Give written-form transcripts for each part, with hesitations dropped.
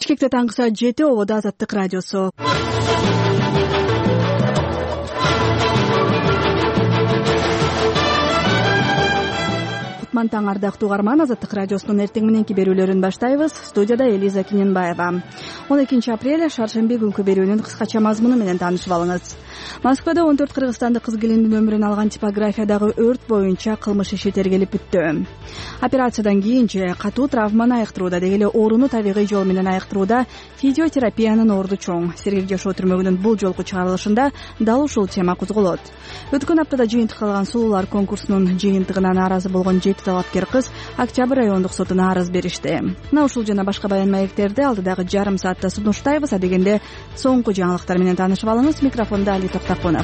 Бишкекте таңғы саат 7, Обода Азаттык радиосу. Кутман таң, ардактуу угарман. Азаттык радиосунун эртең мененки берүүлөрүн баштайбыз. Студияда Элиза Киненбаева. 12 апрель шаршемби күнкү берүүнүн кыскача мазмуну менен таанышып алыңыз. Москвада 14 кыргызстандык кыз келиндин өмүрүн алган типографиядагы өрт боюнча кылмыш иши тергелип бүттү. Операциядан кийин же катуу травманы айыктырууда, деги эле ооруну табигый жол менен айыктырууда физиотерапиянын орду чоң. Сергек жашоо түрмөгүнүн бул жолку чыгарылышында дал ушул тема козголот. Өткөн аптада жыйынтыкталган сулуулар конкурсунун жыйынтыгына нааразы болгон 7 талапкер кыз Октябрь райондук сотуна арыз беришти. Мына ушул жана башка баян маектерди алдыдагы жарым саатта сунуштайбыз. Адегенде соңку жаңылыктар менен таанышып алыңыз. Микрофонда Али Токтакунов.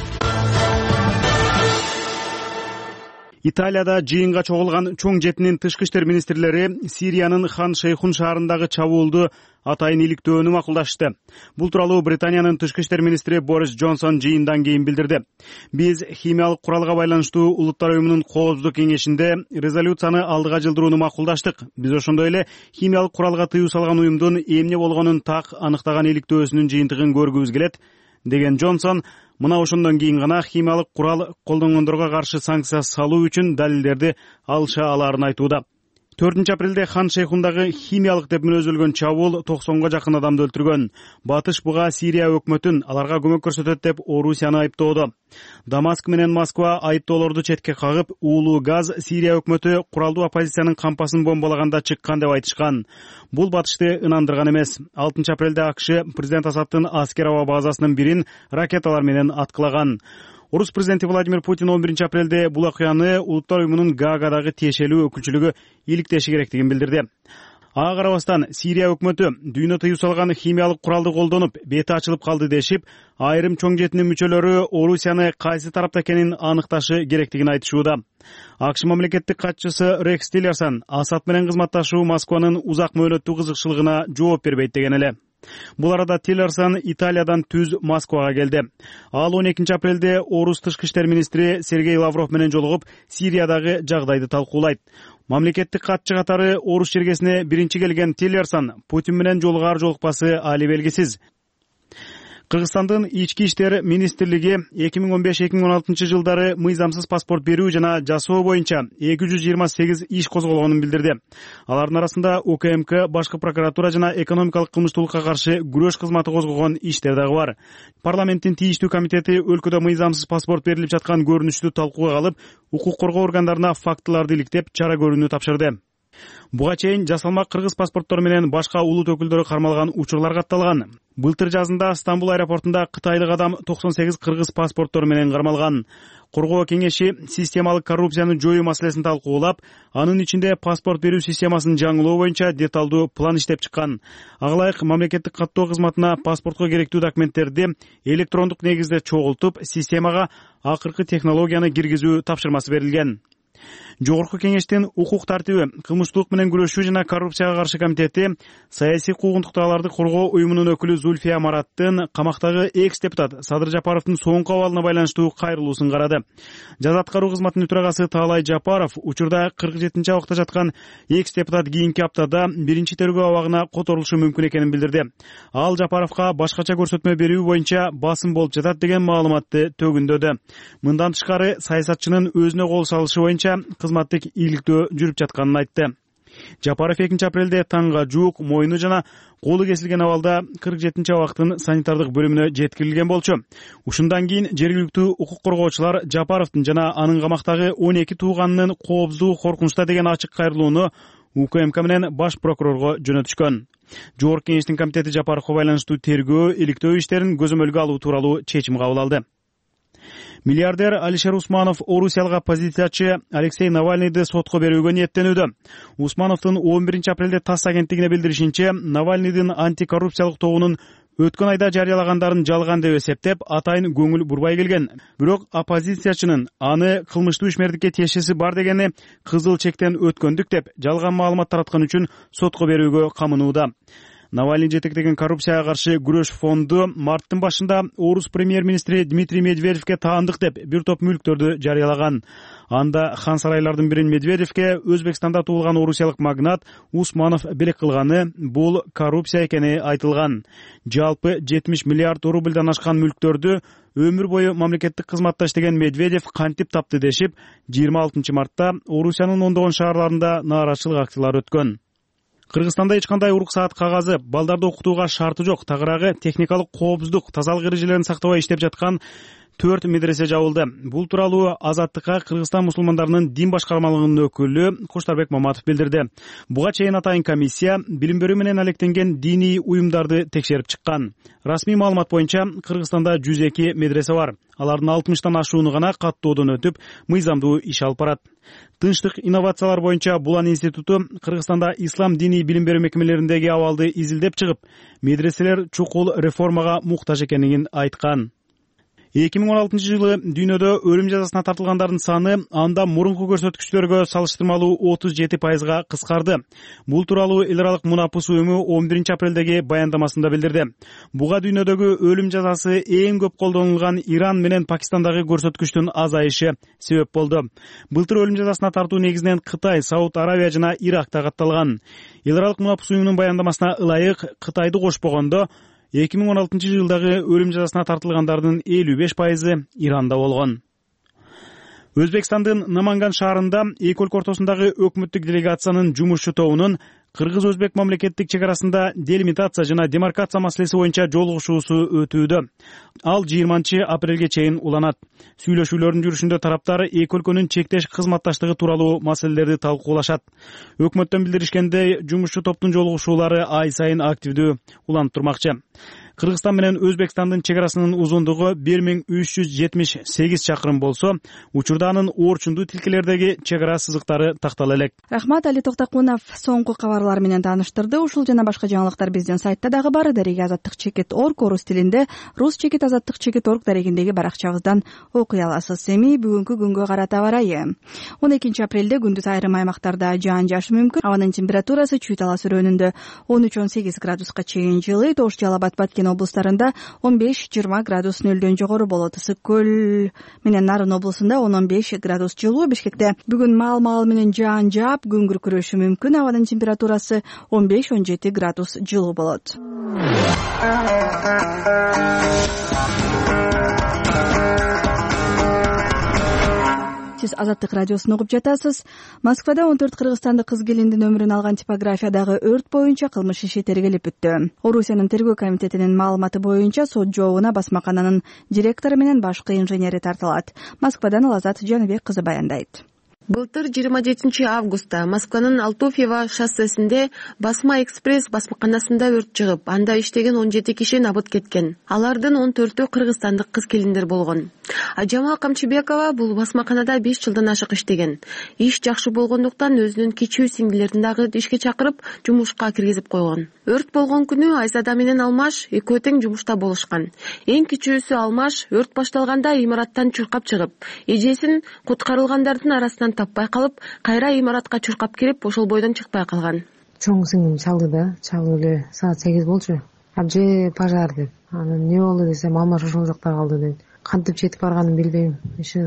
Италияда жыйынга чогулган чоң жетинин тышкы иштер министрлери Сириянын Хан Шейхун шаарындагы чабуулду атайын иликтөөнү макулдашты. Бул тууралуу Британиянын тышкы иштер министри Борис Джонсон жыйындан кийин билдирди. Биз химиялык куралга байланыштуу Улуттар уюмунун коопсуздук кеңешинде резолюцияны алдыга жылдырууну макулдаштык. Биз ошондой эле химиялык куралга тыюу салган уюмдун эмне болгонун так аныктаган иликтөөсүнүн жыйынтыгын көргүбүз келет, деген Джонсон мына ошондон кийин гана химиялык курал колдонгондорго каршы санкция салуу үчүн далилдерди алыша алаарын айтууда. 4 апрелде Хан Шейхундагы химиялык деп мүнөздөлгөн чабуул 90га жакын адамды өлтүргөн. Батыш буга Сирия өкмөтүн аларга көмөк көрсөтөт деп Орусияны айыптоодо. Дамаск менен Москва айыптоолорду четке кагып, уулуу газ Сирия өкмөтү куралдуу оппозициянын кампасын бомбалаганда чыккан деп айтышкан. Бул батышты ынандырган эмес. 6 апрелде АКШ президент Асадтын аскер аба базасынын бирин ракеталар менен аткылаган. Орус президенти Владимир Путин 11 апрелде бул окуяны Улуттар уюмунун Гаагадагы тиешелүү өкүлчүлүгү иликтеши керектигин билдирди. Ага карабастан Сирия өкмөтү дүйнө тыюу салган химиялык куралды колдонуп, бети ачылып калды дешип, айрым чоң жетинин мүчөлөрү Орусияны кайсы тарапта экенин аныкташы керектигин айтышууда. АКШ мамлекеттик катчысы Рекс Тиллерсон Асад менен кызматташуу Москванын узак мөөнөттүү кызыкчылыгына жооп бербейт деген эле. Бул арада Тиллерсон Италиядан түз Москвага келди. Ал 12 апрелде Орус тышкы иштер министри Сергей Лавров менен жолугуп, Сириядагы жагдайды талкуулайт. Мамлекеттик катчы катары Орус жергесине биринчи келген Тиллерсон Путин менен жолугар-жолукпасы али белгисиз. Кыргызстандын ички иштер министрлиги 2015-2016 жылдары мыйзамсыз паспорт берүү жана жасоо боюнча 228 иш козголгонун билдирди. Алардын арасында УКМК, башкы прокуратура жана экономикалык кылмыштуулукка каршы күрөш кызматы козгогон иштер дагы бар. Парламенттин тийиштүү комитети өлкөдө мыйзамсыз паспорт берилип жаткан көрүнүштү талкууга алып, укук коргоо органдарына фактыларды иликтеп, чара көрүүнү тапшырды. Буга чейин жасалма кыргыз паспорттору менен башка улут өкүлдөрү кармалган учурлар катталган. Былтыр жазында Стамбул аэропортунда кытайлык адам 98 кыргыз паспорттору менен кармалган. Коргоо кеңеши системалык коррупцияны жоюу маселесин талкуулап, анын ичинде паспорт берүү системасын жаңылоо боюнча деталдуу план иштеп чыккан. Ага ылайык мамлекеттик каттоо кызматына паспортко керектүү документтерди электрондук негизде чогултуп, системага акыркы технологияны киргизүү тапшырмасы берилген. Жогорку кеңештин укук тартиби, кылмыштуулук менен күрөшүү жана коррупцияга каршы комитети саясий куугунтуктууларды коргоо уюмунун өкүлү Зульфия Мараттын камактагы экс-депутат Садыр Жапаровдун соңку абалына байланыштуу кайрылуусун карады. Жаза аткаруу кызматынын төрагасы Таалай Жапаров учурда 47-чи абакта жаткан экс-депутат кийинки аптада биринчи тергөө абагына которулушу мүмкүн экенин билдирди. Ал Жапаровго башкача көрсөтмө берүү боюнча басым болуп жатат деген маалыматты төгүндөдү. Мындан тышкары саясатчынын өзүнө кол салышы боюнча кызматтык ийгиликтөө жүрүп жатканын айтты. Жапаров 2 апрелде таңга жуук мойну жана колу кесилген абалда 47-чи абактын санитардык бөлүмүнө жеткирилген болчу. Ушундан кийин жергиликтүү укук коргоочулар Жапаровдун жана анын камактагы 12 тууганынын коопсуздугу коркунучта деген ачык кайрылууну УКМК менен баш прокурорго жөнөтүшкөн. Жогорку кеңештин комитети Жапаровго байланыштуу тергөө, иликтөө иштерин көзөмөлгө алуу тууралуу чечим кабыл алды. Миллиардер Алишер Усманов орусиялык оппозициячы Алексей Навальныйды сотко берүүгө ниеттенүүдө. Усмановдун 11 апрелде ТАСС агенттигине билдиришинче, Навальныйдын антикоррупциялык тобунун өткөн айда жарыялагандарын жалган деп эсептеп, атайын көңүл бурбай келген. Бирок оппозициячынын аны кылмыштуу ишмердикке тиешеси бар дегени кызыл чектен өткөндүк деп жалган маалымат тараткан үчүн сотко берүүгө камынууда. Навальный жетектеген коррупцияга каршы күрөш фонду марттын башында орус премьер-министри Дмитрий Медведевке таандык деп бир топ мүлктөрдү жарыялаган. Анда хан сарайлардын бирин Медведевке Өзбекстанда туулган орусиялык магнат Усманов белек кылганы, бул коррупция экени айтылган. Жалпы 70 миллиард рубльдан ашкан мүлктөрдү өмүр бою мамлекеттик кызматта иштеген Медведев кантип тапты дешип, 26 мартта Орусиянын ондогон шаарларында нааразычылык акциялары өткөн. Кыргызстанда эч кандай уруксаат кагазы, балдарды окутууга шарты жок, тагыраагы техникалык коопсуздук, тазалык эрежелерин сактабай иштеп жаткан 4 медресе жабылды. Бул тууралуу Азаттыкка Кыргызстан мусулмандарынын дин башкармалыгынын өкүлү Коштарбек Маматов билдирди. Буга чейин атайын комиссия билим берүү менен алектенген диний уюмдарды текшерип чыккан. Расмий маалымат боюнча Кыргызстанда 102 медресе бар. Алардын 60тан ашууну гана каттоодон өтүп, мыйзамдуу иш алып барат. Тынчтык инновациялар боюнча Булан институту Кыргызстанда ислам диний билим берүү мекемелериндеги абалды изилдеп чыгып, медреселер чукул реформага муктаж экенин айткан. 2016 жылы дүйнөдө өлүм жазасына тартылгандардын саны анда мурунку көрсөткүчтөргө салыштырмалуу 37%га кыскарды. Бул тууралуу эл аралык Мунапус уюму 11 апрелдеги баяндамасында билдирди. Буга дүйнөдөгү өлүм жазасы эң көп колдонулган Иран менен Пакистандагы көрсөткүчтүн азайышы себеп болду. Былтыр өлүм жазасына тартуу негизинен Кытай, Сауд Аравия жана Иракта катталган. Эл аралык Мунапус уюмунун баяндамасына ылайык Кытайды кошпогондо 2016 жылдагы өлүм жазасына тартылгандардын 55% Иранда болгон. Өзбекстандын Наманган шаарында эки өлкө ортосундагы өкмөттүк делегациянын жумушчу тобунун Кыргыз-Өзбек мамлекеттик чек арасында делимитация жана демаркация маселеси боюнча жолугушуусу өтүүдө. Ал 20 апрелге чейин уланат. Сүйлөшүүлөрдүн жүрүшүндө тараптар эки өлкөнүн чектеш кызматташтыгы тууралуу маселелерди талкуулашат. Өкмөттөн билдиришкендей, жумушчу топтун жолугушуулары ай сайын активдүү уланып турмакчы. Кыргызстан менен Өзбекстандын чек арасынын узундугу 1378 чакырым болсо, учурда анын орчундуу тилкелердеги чек ара сызыктары тактала элек. Рахмат, Али Токтокунов соңку кабарлар менен тааныштырды. Ушул жана башка жаңылыктар биздин сайтта дагы бар. Дареги azаттык.org орус тилинде, рус чекит azаттык.org дарегиндеги баракчабыздан окуй аласыз. Эми бүгүнкү күнгө карата барайы. 12 апрелде күндүз айрым аймактарда жаан жаашы мүмкүн. Абанын температурасы Чүй-Талас өрөөнүндө 13-18 градуска чейин жылыйт. Ош, Жалал Абад, Баткен облустарында 15-20 градус нөлдөн жогору болот. Ысык көл менен Нарын облусунда 10-15 градус жылуу. Бишкекте бүгүн маал менен жаан жаап, күн күркүрөшү мүмкүн. Абанын температурасы 15-17 градус жылуу болот. Сиз Азаттык радиосун угуп жатасыз. Москвада 14 кыргызстандык кыз келиндин өмүрүн алган типографиядагы өрт боюнча кылмыш иши тергелип бүттү. Орусиянын тергөө комитетинин маалыматы боюнча сот жообуна басмакананын директору менен башкы инженери тартылат. Москвадан Алазат Жаныбек кызы баяндайт. Былтыр 27 августта Москванын Алтуфьево шоссесинде Басма экспресс басмаканасында өрт чыгып, анда иштеген 17 киши набыт кеткен. Алардын 14-ө кыргызстандык кыз келиндер болгон. Ажама Камчыбекова бул басмаканада 5 жылдан ашык иштеген. Иш жакшы болгондуктан өзүнүн кичүү сиңдилерин дагы ишке чакырып, жумушка киргизип койгон. Өрт болгон күнү Айзада менен Алмаш экөө тең жумушта болушкан. Эң кичүүсү Алмаш өрт башталганда имараттан чуркап чыгып, эжесин куткарылгандардын арасынан таппай калып, кайра имаратка чуркап кирип, ошол бойдон чыкпай калган. Чоң сиңдим чалды да, чалып эле саат 8 болчу. Абже пожар деп. Анан эмне болду десем, Алмаш ошол жакта калды дейт. Кантип жетип барганын билбейм.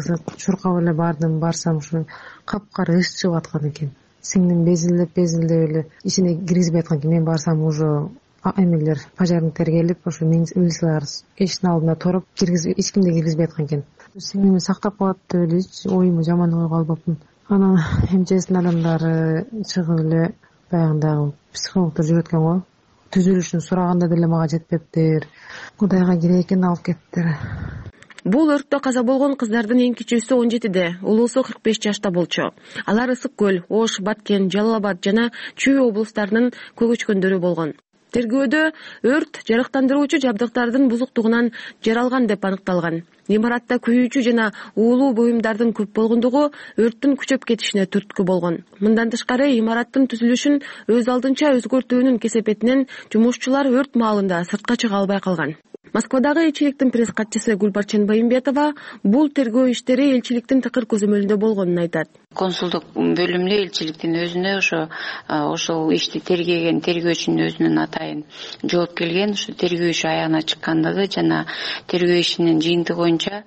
Чуркап эле барсам ушу капкара ыш чыгып аткан экен. Сиңдим безилдеп эле ичине киргизбей аткан экен. Мен барсам уже эмелер пожарниктер келип, ошо милициялар эшиктин алдында туруп, эч кимди киргизбей аткан экен. Сиңдимди сактап калат деп эле оюму жаман ойго албапмын. Анан МЧСтин адамдары чыгып эле баягындагы психологдор жүрөт экен го. Түзүлүшүн сураганда деле мага жетпептир. Кудайга керек экен алып кетиптир. Бул өрттө каза болгон кыздардын эң кичүүсү 17де, улуусу 45 жашта болчу. Алар Ысык көл, Ош, Баткен, Жалал Абад жана Чүй облустарынын көгөчкөндөрү болгон. Тергөөдө өрт жарыктандыруучу жабдыктардын бузуктугунан жаралган деп аныкталган. Имаратта күйүүчү жана уулуу буюмдардын көп болгондугу өрттүн күчөп кетишине түрткү болгон. Мындан тышкары имараттын түзүлүшүн өз алдынча өзгөртүүнүн кесепетинен жумушчулар өрт маалында сыртка чыга албай калган. Москвадагы элчиликтин пресс катчысы Гүлбарчын Байымбетова бул тергөө иштери элчиликтин тыкыр көзөмөлүндө болгонун айтат. Консулдук бөлүмдө элчиликтин өзүнө ошол ишти тергеген тергөөчүнүн өзүнүн атайын жооп келген. Ушу тергөө иши аягына чыккандыгы жана тергөө ишинин жыйынтыгы боюнча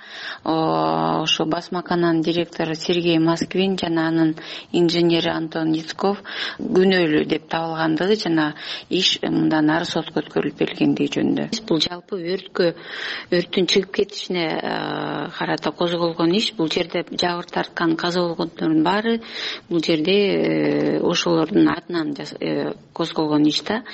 ошо басмакананын директору Сергей Москвин жана анын инженери Антон Яцков күнөөлүү деп табылгандыгы жана иш мындан ары сотко өткөрүлүп берилгендиги жөнүндө. Бул жалпы өрттүн чыгып кетишине карата козголгон иш. Бул жерде жабыр тарткан каза болгондордун баары бул жерде ошолордун атынан козголгон иш да.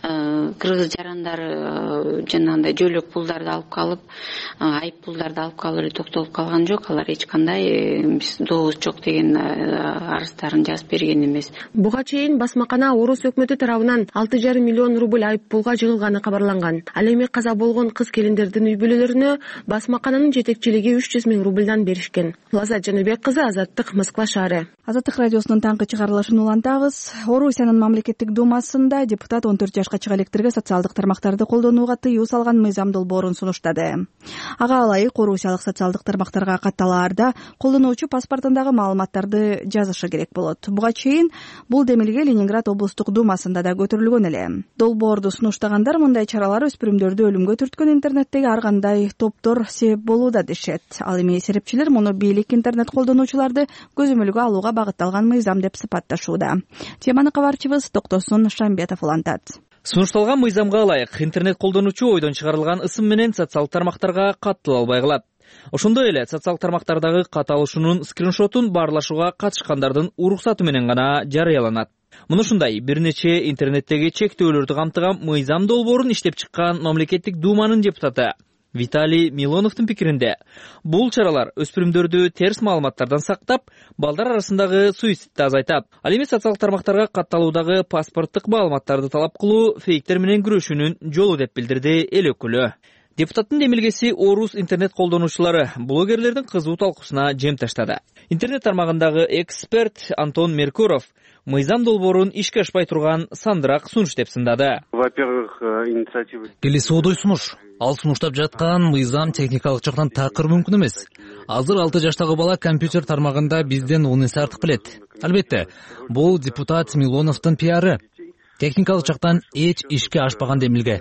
Кыргыз жарандары жанагындай жөлөк пулдарды алып калып, айып пулдарды алып калып эле токтолуп калган жок. Алар эч кандай биз добубуз жок деген арыздарын жазып берген эмес. Буга чейин басмакана Орус өкмөтү тарабынан 6,5 миллион рубль айып пулга жыгылганы кабарланган. Ал эми каза болгон кыз келиндердин үй бүлөлөрүнө басмакананын жетекчилиги 300 000 рубльдан беришкен. Лазат Жаныбек кызы, Азаттык, Москва шаары. Азаттык радиосунун таңкы чыгарылышын улантабыз. Орусиянын мамлекеттик думасында депутат 14 жашка чыга электерге социалдык тармактарды колдонууга тыюу салган мыйзам долбоорун сунуштады. Ага ылайык орусиялык социалдык тармактарга катталаарда колдонуучу паспортундагы маалыматтарды жазышы керек болот. Буга чейин бул демилге Ленинград облустук думасында да көтөрүлгөн эле. Долбоорду сунуштагандар мындай чаралар өспүрүмдөрдү өлүмгө түрткөн интернеттеги ар кандай топтор себеп болууда дешет. Ал эми серепчилер муну бийлик интернет колдонуучуларды көзөмөлгө алууга багытталган мыйзам деп сыпатташууда. Теманы кабарчыбыз Токтосун Шамбетов улантат. Сунушталган мыйзамга ылайык интернет колдонуучу ойдон чыгарылган ысым менен социалдык тармактарга каттала албай калат. Ошондой эле социалдык тармактардагы катталышуунун скриншотун баарлашууга катышкандардын уруксаты менен гана жарыяланат. Муну ушундай бир нече интернеттеги чектөөлөрдү камтыган мыйзам долбоорун иштеп чыккан мамлекеттик думанын депутаты Виталий Милоновдун пикиринде, бул чаралар өспүрүмдөрдү терс маалыматтардан сактап, балдар арасындагы суицидди азайтат. Ал эми социалдык тармактарга катталуудагы паспорттук маалыматтарды талап кылуу фейктер менен күрөшүүнүн жолу деп билдирди эл өкүлү. Депутаттын демилгеси орус интернет колдонуучулары, блогерлердин кызуу талкуусуна жем таштады. Интернет тармагындагы эксперт Антон Меркуров мыйзам долбоорун ишке ашпай турган сандыраак сунуш деп сындады. Во-первых, инициатива келесиодой сунуш. Ал сунуштап жаткан мыйзам техникалык жактан такыр мүмкүн эмес. Азыр 6 жаштагы бала компьютер тармагында бизден 10 эсе артык билет. Албетте, бул депутат Милоновдун пиары. Техникалык жактан эч ишке ашпаган демилге.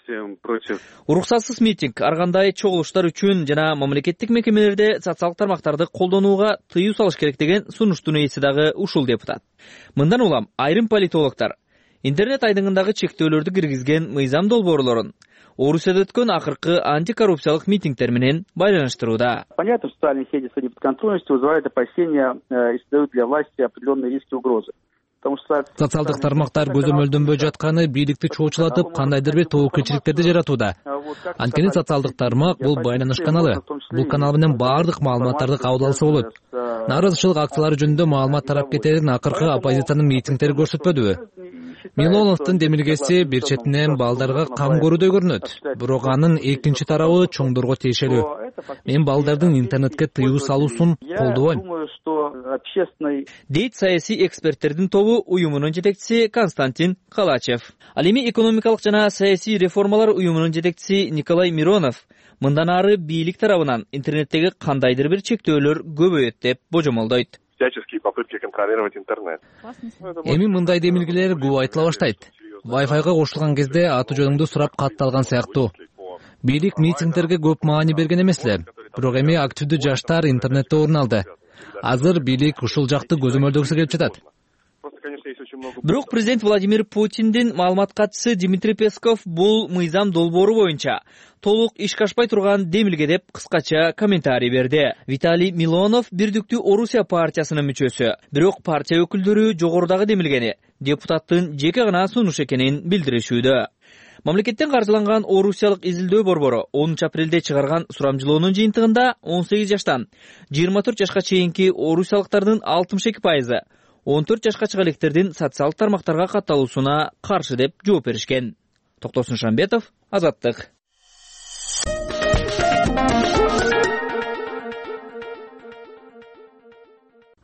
Уруксатсыз митинг, ар кандай чогулуштар үчүн жана мамлекеттик мекемелерде социалдык тармактарды колдонууга тыюу салыш керек деген сунуштун ээси дагы ушул депутат. Мындан улам айрым политологдор интернет айдыңындагы чектөөлөрдү киргизген мыйзам долбоорлорун Орусияда өткөн акыркы антикоррупциялык митингдер менен байланыштырууда. Понятно, что социальные сети с неподконтрольностью вызывают опасения и создают для власти определенные риски и угрозы. Социалдык тармактар көзөмөлдөнбөй жатканы бийликти чоочулатып, кандайдыр бир тобокелчиликтерди жаратууда. Анткени социалдык тармак бул байланыш каналы. Бул канал менен баардык маалыматтарды кабыл алса болот. Нааразычылык акциялары жөнүндө маалымат тарап кетерин акыркы оппозициянын митингдери көрсөтпөдүбү? Милоновдун демилгеси бир четинен балдарга кам көрүүдөй көрүнөт. Бирок анын экинчи тарабы чоңдорго тиешелүү. Мен балдардын интернетке тыюу салуусун колдобойм. Дейт саясий эксперттердин тобу уюмунун жетекчиси Константин Калачев. Ал эми экономикалык жана саясий реформалар уюмунун жетекчиси Николай Миронов мындан ары бийлик тарабынан интернеттеги кандайдыр бир чектөөлөр көбөйөт деп божомолдойт. Всяческие попытки контролировать интернет. Эми мындай демилгелер көп айтыла баштайт. Wi-Fi'га кошулган кезде аты жөнүңдү сурап катталган сыяктуу. Бийлик митингдерге көп маани берген эмес эле. Бирок эми активдүү жаштар интернетте орун алды. Азыр бийлик ушул жакты көзөмөлдөгүсү келип жатат. Бирок президент Владимир Путиндин маалымат катчысы Дмитрий Песков бул мыйзам долбоору боюнча толук ишке ашпай турган демилге деп кыскача комментарий берди. Виталий Милонов бирдиктүү Орусия партиясынын мүчөсү. Бирок партия өкүлдөрү жогорудагы демилгени депутаттын жеке гана сунуш экенин билдиришүүдө. Мамлекеттен каржыланган Орусиялык изилдөө борбору 10 апрелде чыгарган сурамжылоонун жыйынтыгында 18 жаштан 24 жашка чейинки орусиялыктардын 62% 14 жашка чыга электердин социалдык тармактарга катталуусуна каршы деп жооп беришкен. Токтосун Шамбетов, Азаттык.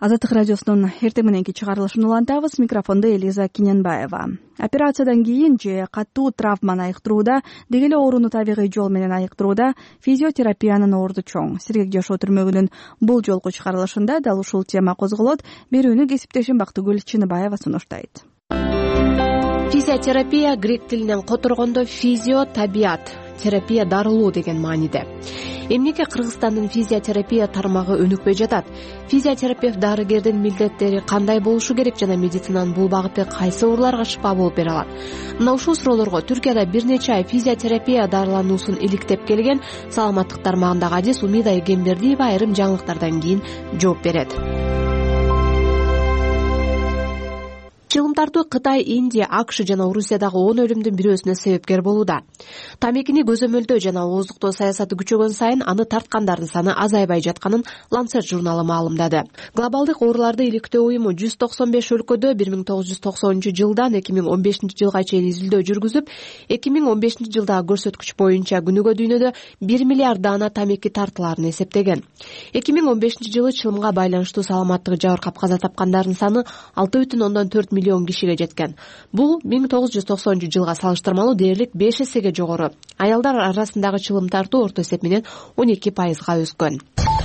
Азаттык радиосунун эртең мененки чыгарылышын улантабыз. Микрофондо Элиза Киненбаева. Операциядан кийин же катуу травманы айыктырууда, деги эле ооруну табигый жол менен айыктырууда физиотерапиянын орду чоң. Сергек жашоо түрмөгүнүн бул жолку чыгарылышында дал ушул тема козголот. Берүүнү кесиптешим Бактыгүл Чыныбаева сунуштайт. Физиотерапия грек тилинен которгондо физио табиат, терапия дарылоо деген мааниде. Эмнеге Кыргызстандын физиотерапия тармагы өнүкпөй жатат? Физиотерапевт дарыгердин милдеттери кандай болушу керек жана медицинанын бул багыты кайсы ооруларга шыпа болуп бере алат? Мына ушул суроолорго Түркияда бир нече ай физиотерапия дарылануусун иликтеп келген саламаттык тармагындагы адис Умида Эгембердиева айрым жаңылыктардан кийин жооп берет. Чылым тартуу Кытай, Индия, АКШ жана Орусиядагы 10 өлүмдүн бирөөсүнө себепкер болууда. Тамекини көзөмөлдөө жана ооздуктоо саясаты күчөгөн сайын аны тарткандардын саны азайбай жатканын Lancet журналы маалымдады. Глобалдык ооруларды иликтөө уюму 195 өлкөдө 1990 жылдан 2015 жылга чейин изилдөө жүргүзүп, 2015 жылдагы көрсөткүч боюнча күнүгө дүйнөдө 1 миллиард даана тамеки тартыларын эсептеген. 2015 жылы чылымга байланыштуу саламаттыгы жабыркап каза тапкандардын саны 6,4 миллион кишиге жеткен. Бул 1990 жылга салыштырмалуу дээрлик 5 эсеге жогору. Аялдар арасындагы чылым тартуу орто эсеп менен 12% өскөн.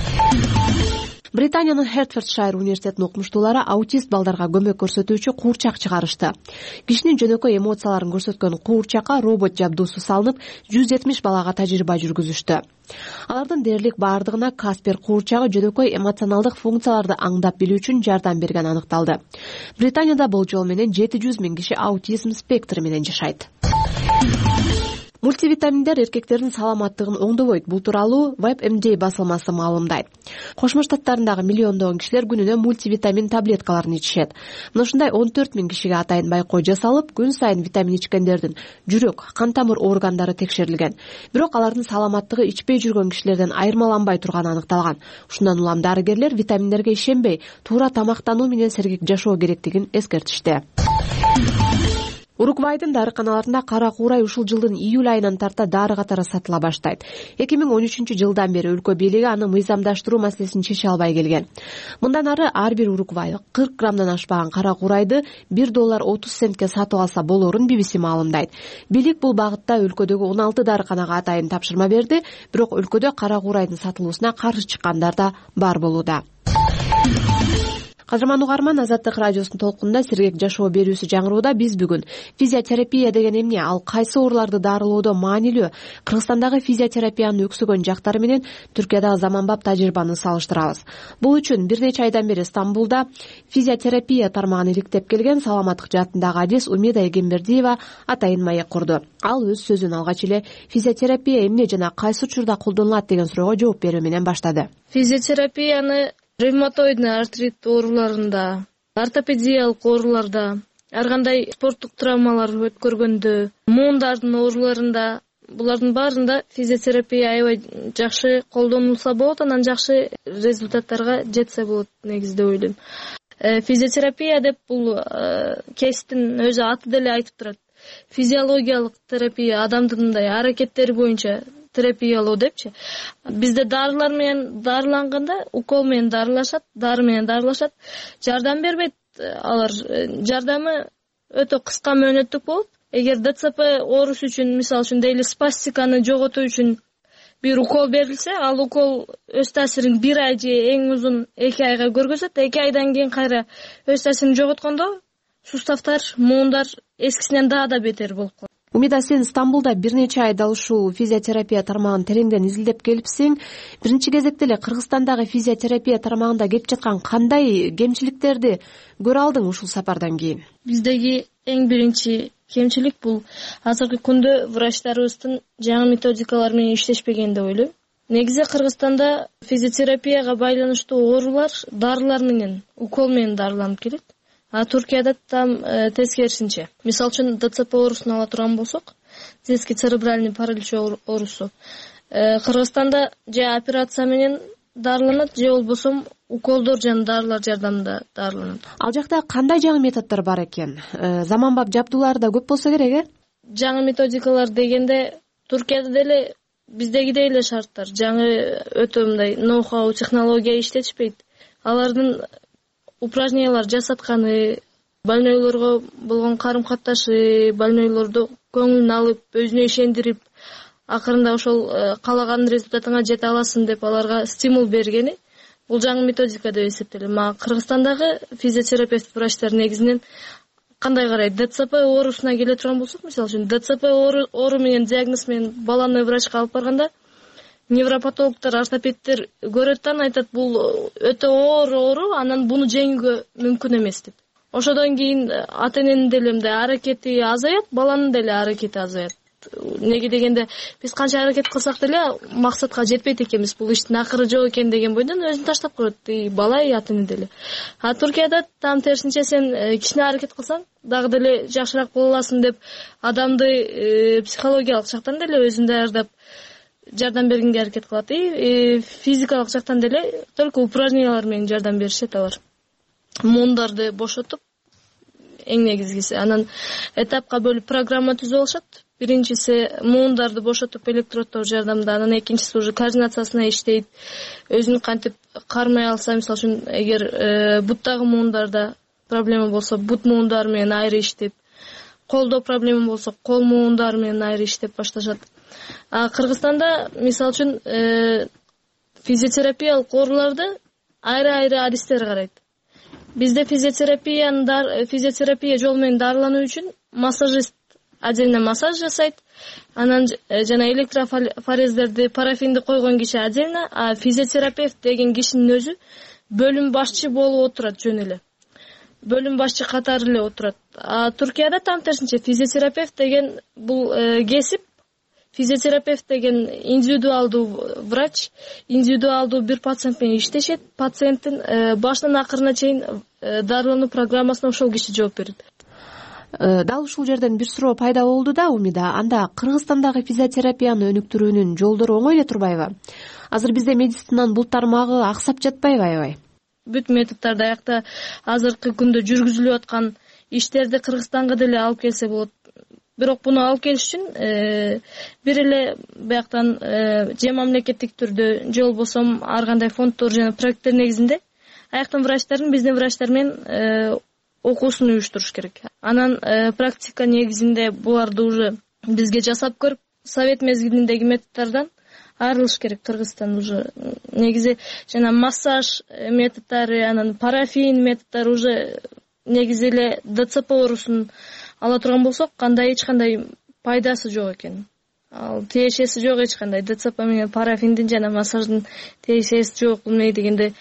Британиянын Хертфордшайр университетинин окумуштуулары аутист балдарга көмөк көрсөтүүчү куурчак чыгарышты. Кишинин жөнөкөй эмоцияларын көрсөткөн куурчакка робот жабдуусу салынып, 170 балага тажрыйба жүргүзүштү. Алардын дээрлик баардыгына Каспер куурчагы жөнөкөй эмоционалдык функцияларды аңдап билүү үчүн жардам берген аныкталды. Британияда бул жол менен 700 000 киши аутизм спектрі менен жашайт. Мультивитаминдер эркектердин саламаттыгын оңдобойт. Бул тууралуу WebMD басылмасы маалымдайт. Кошмо Штаттарындагы миллиондогон кишилер күнүнө мультивитамин таблеткаларын ичишет. Мына ушундай 14 000 кишиге атайын байкоо жасалып, күн сайын витамин ичкендердин жүрөк, кан тамыр органдары текшерилген. Бирок алардын саламаттыгы ичпей жүргөн кишилерден айырмаланбай турганы аныкталган. Ушундан улам дарыгерлер витаминдерге ишенбей, туура тамактануу менен сергек жашоо керектигин эскертишти. Уругвайдын дарыканаларында кара куурай ушул жылдын июль айынан тарта дары катары сатыла баштайт. 2013 жылдан бери өлкө бийлиги аны мыйзамдаштыруу маселесин чече албай келген. Мындан ары ар бир уругвай 40 граммдан ашпаган кара куурайды $1.30 сатып алса болорун BBC маалымдайт. Бийлик бул багытта өлкөдөгү 16 дарыканага атайын тапшырма берди, бирок өлкөдө кара куурайдын сатылуусуна каршы чыккандар да бар болууда. Кадырман угарман, Азаттык радиосунун толкунунда сергек жашоо берүүсү жаңырууда. Биз бүгүн физиотерапия деген эмне, ал кайсы ооруларды дарылоодо маанилүү, Кыргызстандагы физиотерапиянын өксөгөн жактары менен Түркиядагы заманбап тажрыйбаны салыштырабыз. Бул үчүн бир нече айдан бери Стамбулда физиотерапия тармагын иликтеп келген саламаттык жаатындагы адис Умида Эгембердиева атайын маек курду. Ал өз сөзүн алгач эле физиотерапия эмне жана кайсы учурда колдонулат деген суроого жооп берүү менен баштады. Физиотерапияны ревматоидный артрит ооруларында, ортопедиялык ооруларда, ар кандай спорттук травмалар өткөргөндө, муундардын ооруларында, булардын баарында физиотерапия аябай жакшы колдонулса болот, анан жакшы результаттарга жетсе болот негизи деп ойлойм. Физиотерапия деп бул кесиптин өзү аты деле айтып турат. Физиологиялык терапия, адамдын мындай аракеттери боюнча терапиялоо депчи. Бизде дарылар менен дарыланганда, укол менен дарылашат, дары менен дарылашат. Жардам бербейт. Алар жардамы өтө кыска мөөнөттүк болот. Эгер ДЦП оорусу үчүн, мисалы үчүн дейли спастиканы жоготуу үчүн бир укол берилсе, ал укол өз таасирин 1 ай же эң узун 2 айга көргөзөт. 2 айдан кийин кайра өз таасирин жоготкондо суставтар, муундар эскисинен да бетер болуп калат. Умида, сен Стамбулда бир нече айда ушул физиотерапия тармагын тереңден изилдеп келипсиң. Биринчи кезекте эле Кыргызстандагы физиотерапия тармагында келип жаткан кандай кемчиликтерди көрө алдың ушул сапардан кийин? Биздеги эң биринчи кемчилик бул азыркы күндө врачтарыбыздын жаңы методикалар менен иштешпеген деп ойлойм. Негизи Кыргызстанда физиотерапияга байланыштуу оорулар дарылар менен, укол менен дарыланып келет. А Туркияда там тескерисинче. Мисалы үчүн ДЦП оорусун ала турган болсок, детский церебральный паралич оорусу. Кыргызстанда же операция менен дарыланат, же болбосо уколдор жана дарылар жардамында дарыланат. Ал жакта кандай жаңы методдор бар экен? Заманбап жабдуулар да көп болсо керек, Жаңы методикалар дегенде Туркияда деле биздегидей эле шарттар. Жаңы өтө мындай ноу-хау технология иштетишпейт. Алардын упражнениялар жасатканы, больнойлорго болгон карым катташы, больнойлорду көңүлүн алып, өзүнө ишендирип, акырында ошол каалаган результатыңа жете аласың деп аларга стимул бергени бул жаңы методика деп эсептелет. Мага Кыргызстандагы физиотерапевт врачтар негизинен кандай карайт? ДЦП оорусуна келе турган болсок, мисалы үчүн ДЦП оору менен диагноз менен баланы врачка алып барганда, невропатологдор, ортопедтер көрөт да, айтат, бул өтө оор оору, анан буну жеңүүгө мүмкүн эмес деп. Ошодон кийин ата-эненин деле мындай аракети азаят, баланын деле аракети азаят. Неге дегенде, биз канча аракет кылсак деле максатка жетпейт экенбиз, бул иштин акыры жок экен деген бойдон өзүн таштап коет, бала ата-эне деле. Туркияда там терсинче, сен кичине аракет кылсаң дагы деле жакшыраак боло аласың деп адамды психологиялык жактан деле өзүн даярдап жардам бергенге аракет кылат. Физикалык жактан деле только упражнениялар менен жардам беришет алар. Муундарды бошотуп, эң негизгиси, анан этапка бөлүп программа түзүп алышат. Биринчиси муундарды бошотуп электроддор жардамында, анан экинчиси уже координациясына иштейт. Өзүн кантип кармай алса, мисалы үчүн, эгер буттагы муундарда проблема болсо, бут муундары менен айры иштеп, колдо проблема болсо, кол муундары менен айры иштеп башташат. Кыргызстанда, мисалы үчүн, физиотерапиялык ооруларды айры адистер карайт. Бизде физиотерапия жол менен дарылануу үчүн массажист отдельно массаж жасайт, анан жана электрофорездерди, парафинди койгон киши отдельно, а физиотерапевт деген кишинин өзү бөлүм башчы болуп отурат, жөн эле. Бөлүм башчы катары эле отурат. Туркияда там терсинче, физиотерапевт деген бул кесип, физиотерапевт деген индивидуалдуу врач, индивидуалдуу бир пациент менен иштешет, пациенттин башынан акырына чейин дарылануу программасына ошол киши жооп берет. Дал ушул жерден бир суроо пайда болду да, Умида. Анда Кыргызстандагы физиотерапияны өнүктүрүүнүн жолдору оңой эле турбайбы? Азыр бизде медицинанын бул тармагы аксап жатпайбы аябай? Бүт методдорду аякта азыркы күндө жүргүзүлүп аткан иштерди Кыргызстанга деле алып келсе болот. Бирок буну алып келиш үчүн бир эле бияктан же мамлекеттик түрдө, же болбосо ар кандай фонддор жана проекттер негизинде аяктан врачтардын биздин врачтар менен окуусун уюштуруш керек. Анан практика негизинде буларды уже бизге жасап көрүп, совет мезгилиндеги методдордон айрылыш керек. Кыргызстан уже негизи жана массаж методдору, анан парафин методдору уже негизи эле ДЦП оорусун ала турган болсок, эч кандай пайдасы жок экен. Ал тиешеси жок эч кандай. ДЦП менен парафиндин жана массаждын тиешеси жок. Эмне дегенде,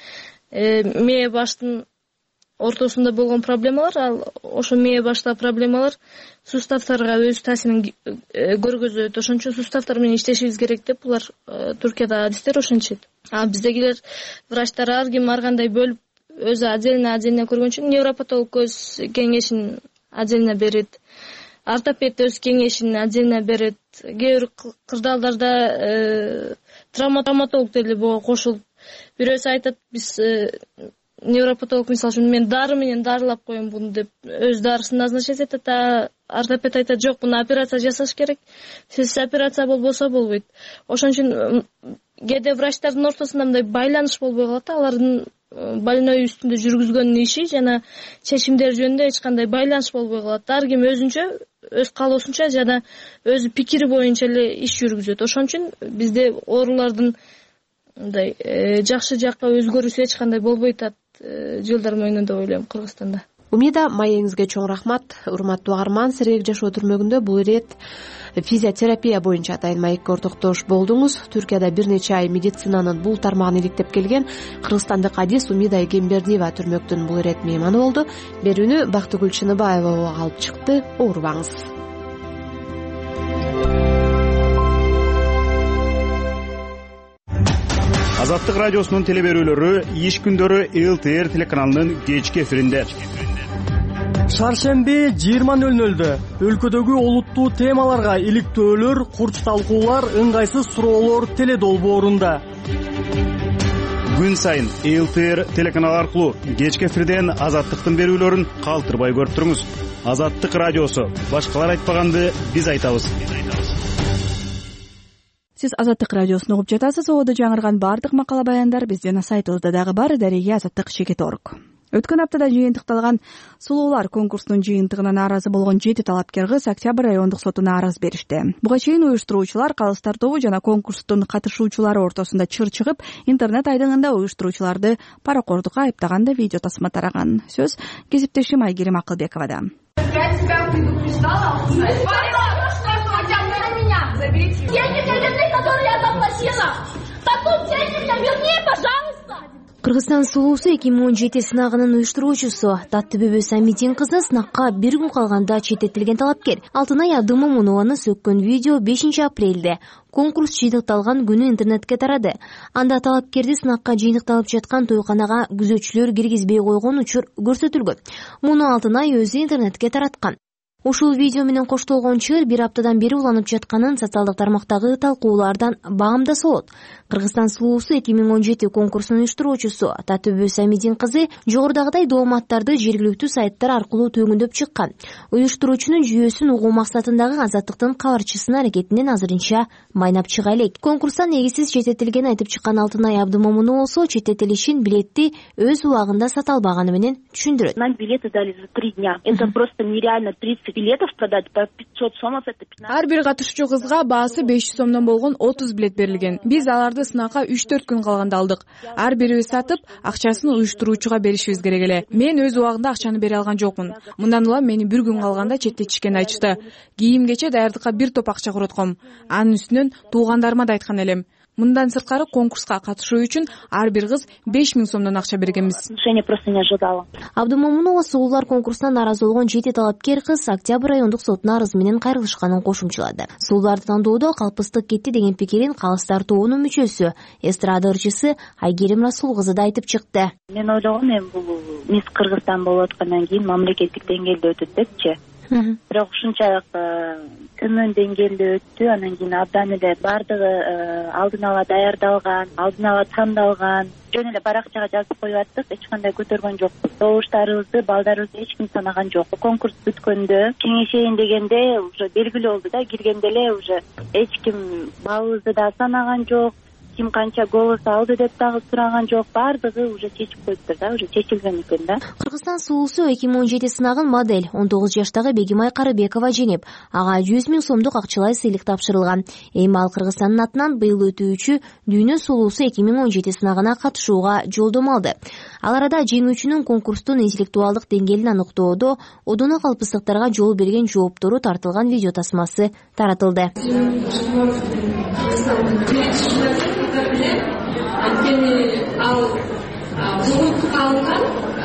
мээ баштын ортосунда болгон проблемалар, ал ошо мээ баштагы проблемалар суставтарга өз таасирин көргөзөт. Ошон үчүн суставтар менен иштешибиз керек деп булар Туркияда адистер ошентишет. Биздегилер врачтар ар ким ар кандай бөлүп өзү отдельно көргөн үчүн невропатолог өз кеңешин отдельно берет. Ортопед өз кеңешин отдельно берет. Кээ бир кырдаалдарда травматолог деле бого кошулуп, бирөөсү айтат, биз невропатолог, мисалы үчүн, мен дары менен дарылап коем буну деп өз дарысын назначать этет, ортопед айтат, жок, буну операция жасаш керек. Сиз операция болбосо болбойт. Ошон үчүн кээде врачтардын ортосунда мындай байланыш болбой калат. Алардын больной үстүндө жүргүзгөн иши жана чечимдер жөнүндө эч кандай байланыш болбой калат. Ар ким өзүнчө, өз каалоосунча жана өз пикири боюнча эле иш жүргүзөт. Ошон үчүн бизде оорулардын мындай жакшы жакка өзгөрүүсү эч кандай болбой атат жылдар моюнунда деп ойлойм Кыргызстанда. Умида, маегиңизге чоң рахмат. Урматтуу угарман, Сиреек жашоо түрмөгүндө бул ирет физиотерапия боюнча атайын маекке ортоктош болдуңуз. Түркияда бир нече ай медицинанын бул тармагын иликтеп келген кыргызстандык адис Умида Эгембердиева түрмөктүн бул ирет мейманы болду. Берүүнү Бактыгүл Чыныбаева алып чыкты. Оорубаңыз. Азаттык радиосунун телеберүүлөрү иш күндөрү ЛТР телеканалынын кечки эфиринде. Шаршемби 20:00 өлкөдөгү олуттуу темаларга иликтөөлөр, курч талкуулар, ыңгайсыз суроолор теледолбоорунда. Күн сайын ЛТР телеканалы аркылуу кечки эфирден Азаттыктын берүүлөрүн калтырбай көрүп туруңуз. Азаттык радиосу. Башкалар айтпаганды биз айтабыз. Сиз Азаттык радиосун угуп жатасыз. Оодо жаңырган бардык макала баяндар биздин сайтыбызда дагы бар. Дареге Азаттык _org. Өткөн аптада жыйынтыкталган сулуулар конкурсунун жыйынтыгына нааразы болгон 7 талапкер кыз Октябрь райондук сотуна арыз беришти. Буга чейин уюштуруучулар, калыс тартуу жана конкурстун катышуучулары ортосунда чыр чыгып, интернет айдыңында уюштуруучуларды паракордукка айыптаган да видео тасма тараган. Сөз кесиптешим Айгерим Акылбековада. Я тебя предупреждала. Кыргызстан сулуусу 2017 сынагынын уюштуруучусу Таттыбөбө Самидин кызы сынакка бир күн калганда четтетилген талапкер Алтынай Абдымомунованы сөккөн видео 5 апрелде конкурс жыйынтыкталган күнү интернетке тарады. Анда талапкерди сынакка жыйынтыкталып жаткан тойканага күзөтчүлөр киргизбей койгон учур көрсөтүлгөн. Муну Алтынай өзү интернетке тараткан. Ушул видео менен коштолгон чыр бир аптадан бери уланып жатканын социалдык тармактагы талкуулардан багамда болот. Кыргызстан сулуусу 2017 конкурсунун уюштуруучусу Таттыбөбө Самидин кызы жогорудагыдай дооматтарды жергиликтүү сайттар аркылуу төгүндөп чыккан. Уюштуруучунун жүйөсүн угуу максатындагы Азаттыктын кабарчысынын аракетинен азырынча майнап чыга элек. Конкурстан негизсиз четтетилгени айтып чыккан Алтынай Абдымомунова болсо четтетилишин билетти өз убагында сата албаганы менен түшүндүрөт. Нам билеты дали за 3 дня. Это просто нереально. 30 билетов продать по 500 сомов, это 15. Ар бир катышуучу кызга баасы 500 сомдон болгон 30 билет берилген. Биз аларды сынакка 3-4 күн калганда алдык. Ар бирибиз сатып, акчасын уюштуруучуга беришибиз керек эле. Мен өз убагында акчаны бере алган жокмун. Мындан улам мени бир күн калганда четтетишкенин айтышты. Кийимгече даярдыкка бир топ акча коротком. Анын үстүнөн туугандарыма да айткан элем. Мындан сырткары конкурска катышуу үчүн ар бир кыз 5000 сомдон акча бергенбиз. Я просто не ожидала. Абдымомунова сулуулар конкурсунан нааразы болгон 7 талапкер кыз Октябрь райондук сотуна арыз менен кайрылышканын кошумчалады. Сулууларды тандоодо калпыстык кетти деген пикирин калыс тартуунун мүчөсү, эстрада ырчысы Айгерим Расул кызы да айтып чыкты. Мен ойлогом бул Мисс Кыргызстан болуп аткандан кийин мамлекеттик деңгээлде өтөт депчи. Бирок ушунчалык төмөн деңгээлде өттү, анан кийин абдан эле бардыгы алдын ала даярдалган, алдын ала тандалган. Жөн эле баракчага жазып коюп аттык, эч кандай көтөргөн жокпуз. Добуштарыбызды, балдарыбызды эч ким санаган жок. Конкурс бүткөндө кеңешейин дегенде уже белгилүү болду да, киргенде эле уже эч ким балыбызды да санаган жок. Ким канча голос алды деп дагы сураган жок. Бардыгы уже чечип коюптур да, уже чечилген экен да. Кыргызстан сулуусу 2017 сынагын модель 19 жаштагы Бегимай Карыбекова жеңип, ага 100 000 сомдук акчалай сыйлык тапшырылган. Эми ал Кыргызстандын атынан быйыл өтүүчү Дүйнө сулуусу 2017 сынагына катышууга жолдомо алды. Ал арада жеңүүчүнүн конкурстун интеллектуалдык деңгээлин аныктоодо одоно калпыстыктарга жол берген жооптору тартылган видео тасмасы таратылды. Анткени ал жогоркуга алынган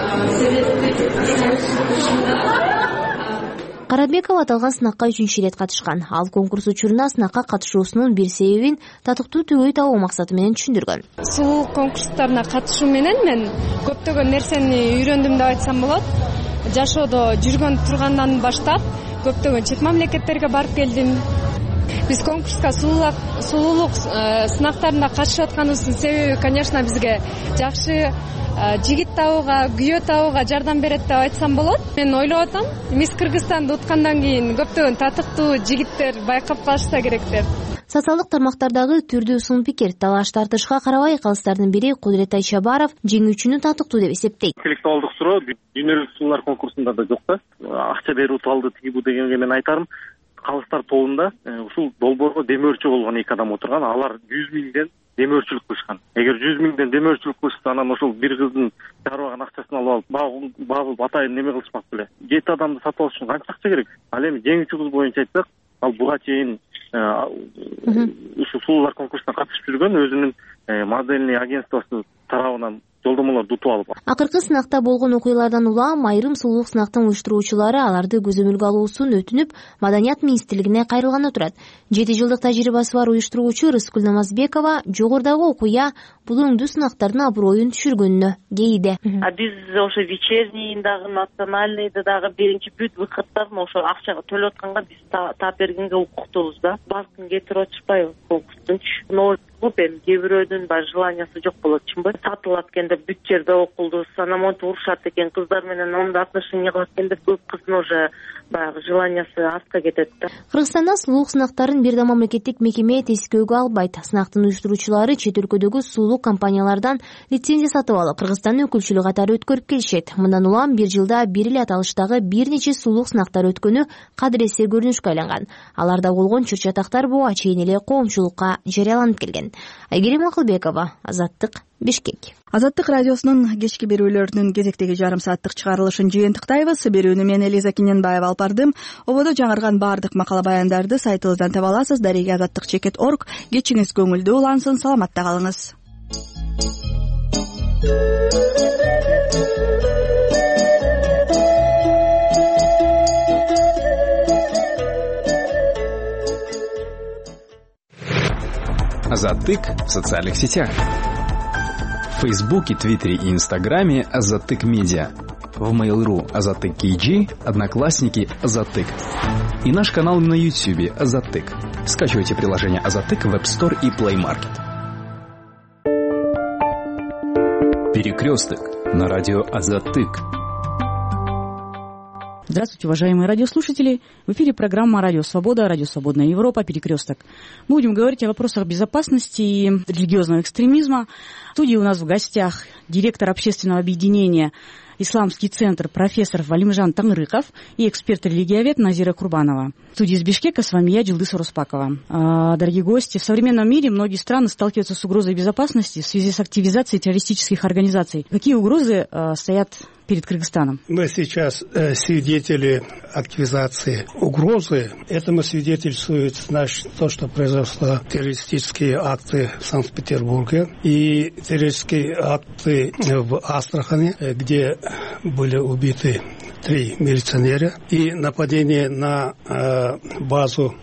Карабекова аталган сынакка 3-чү ирет катышкан. Ал конкурс учурунда сынакка катышуусунун бир себебин татыктуу түгөй табуу максаты менен түшүндүргөн. Сулуу конкурстарына катышуу менен мен көптөгөн нерсени үйрөндүм деп айтсам болот. Жашоодо жүргөн тургандан баштап көптөгөн чет мамлекеттерге барып келдим. Биз конкурска сулуулук сынактарына катышып атканыбыздын себеби, конечно, бизге жакшы жигит табууга, күйөө табууга жардам берет деп айтсам болот. Мен ойлоп атам, Мисс Кыргызстанды уткандан кийин көптөгөн татыктуу жигиттер байкап калышса керек деп. Социалдык тармактардагы түрдүү сын пикир, талаш тартышка карабай калыстардын бири Кудурет Айшабаров жеңүүчүнү татыктуу деп эсептейт. Интеллектуалдык суроо дүйнөлүк сулуулар конкурсунда да жок да. Акча берип утуп алды тиги бу дегенге мен айтарым. Калыстар тобунда ушул долбоорго демөөрчү болгон 2 адам отурган. Алар 100 000ден демөөрчүлүк кылышкан. Эгер 100 000ден демөөрчүлүк кылышса, анан ошол бир кыздын чарбаган акчасын алып багып атайын неме кылышмак беле. 7 адамды сатып алыш үчүн канча акча керек? Ал эми жеңүүчү кыз боюнча айтсак, ал буга чейин ушул сулуулар конкурсуна катышып жүргөн, өзүнүн модельный агентствосу тарабынан жолдомолорду утуп алып. Акыркы сынакта болгон окуялардан улам айрым сулуулук сынактын уюштуруучулары аларды көзөмөлгө алуусун өтүнүп, Маданият министрлигине кайрылганы турат. 7 жылдык тажрыйбасы бар уюштуруучу Рыскүл Намазбекова жогорудагы окуя бул өңдүү сынактардын аброюн түшүргөнүнө кейиде. Биз ошо вечерний дагы, национальный дагы биринчи бүт выкытта ошо акчага төлөп атканга биз таап бергенге укуктуубуз да. Баскын кетирип атышпайбы конкурстун. Но окуп эми кээ бирөөнүн баягы желаниясы жок болот, чынбы? Сатылат экен деп бүт жерде окулду, санамонтип урушат экен, кыздар менен моундай отношение кылат экен деп көп кыздын уже баягы желаниясы артка кетет да. Кыргызстанда сулук сынактарын бир да мамлекеттик мекеме тескөөгө албайт. Сынактын уюштуруучулары чет өлкөдөгү сулук компаниялардан лицензия сатып алып, Кыргызстан өкүлчүлүгү катары өткөрүп келишет. Мындан улам бир жылда бир эле аталыштагы бир нече сулук сынактар өткөнү кадыресе көрүнүшкө айланган. Аларда болгон чыр-чатактар буга чейин эле коомчулукка жарыяланып келген. Айгерим Акылбекова, Азаттык, Бишкек. Азаттык радиосунун кечки берүүлөрүнүн кезектеги жарым сааттык чыгарылышын жыйынтыктайбыз. Берүүнү мен Элиза Киненбаева алып бардым. Ободо жаңырган баардык макала баяндарды сайтыбыздан таба аласыз. Дареге azаттык.org. Кечиңиз көңүлдүү улансын, саламатта калыңыз. Азаттык в социальных сетях. В Фейсбуке, Твиттере и Инстаграме Азаттык Медиа. В Mail.ru Азаттык KG, Одноклассники Азаттык. И наш канал на Ютубе Азаттык. Скачивайте приложение Азаттык в App Store и Play Market. Перекресток на радио Азаттык. Здравствуйте, уважаемые радиослушатели. В эфире программа «Радио Свобода», «Радио Свободная Европа», «Перекресток». Мы будем говорить о вопросах безопасности и религиозного экстремизма. В студии у нас в гостях директор общественного объединения «Исламский центр» профессор Валимжан Таңырыков и эксперт-религиовед Назира Курбанова. В студии из Бишкека с вами я, Джилдыс Уруспакова. Дорогие гости, в современном мире многие страны сталкиваются с угрозой безопасности в связи с активизацией террористических организаций. Какие угрозы стоят перед Кыргызстаном? Мы сейчас свидетели активизации угрозы. Этому свидетельствует то, что произошло террористические акты в Санкт-Петербурге и террористические акты в Астрахани, где были убиты 3 милиционера, и нападение на базу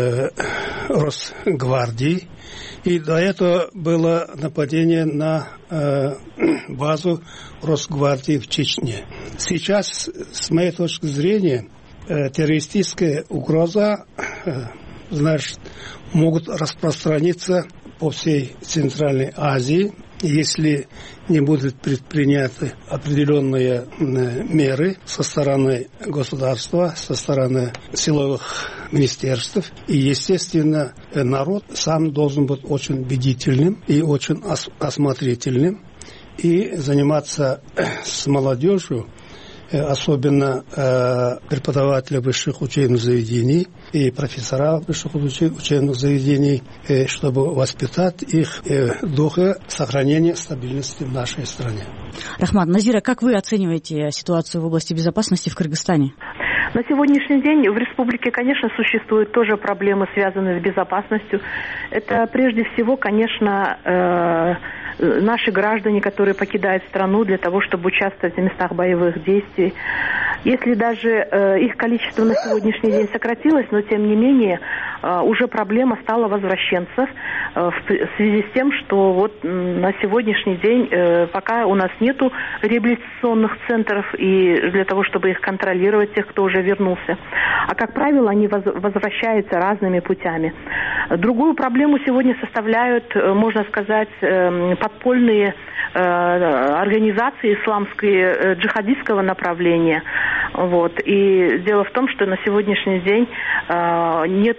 Росгвардии. И до этого было нападение на базу Росгвардии в Чечне. Сейчас, с моей точки зрения, террористическая угроза, могут распространиться по всей Центральной Азии, если не будут предприняты определенные меры со стороны государства, со стороны силовых министерств. И, естественно, народ сам должен быть очень бдительным и очень осмотрительным и заниматься с молодежью, особенно преподаватели высших учебных заведений и профессора высших учебных заведений, чтобы воспитать их в духе сохранения стабильности в нашей стране. Рахмат, Назира, как вы оцениваете ситуацию в области безопасности в Кыргызстане? На сегодняшний день в республике, конечно, существуют тоже проблемы, связанные с безопасностью. Это прежде всего, конечно, наши граждане, которые покидают страну для того, чтобы участвовать в местах боевых действий. Если даже их количество на сегодняшний день сократилось, но тем не менее уже проблема стала возвращенцев в связи с тем, что вот на сегодняшний день пока у нас нету реабилитационных центров и для того, чтобы их контролировать, тех, кто уже вернулся. А как правило, они возвращаются разными путями. Другую проблему сегодня составляют, можно сказать, подпольные организации исламские джихадистского направления. Вот. И дело в том, что на сегодняшний день нет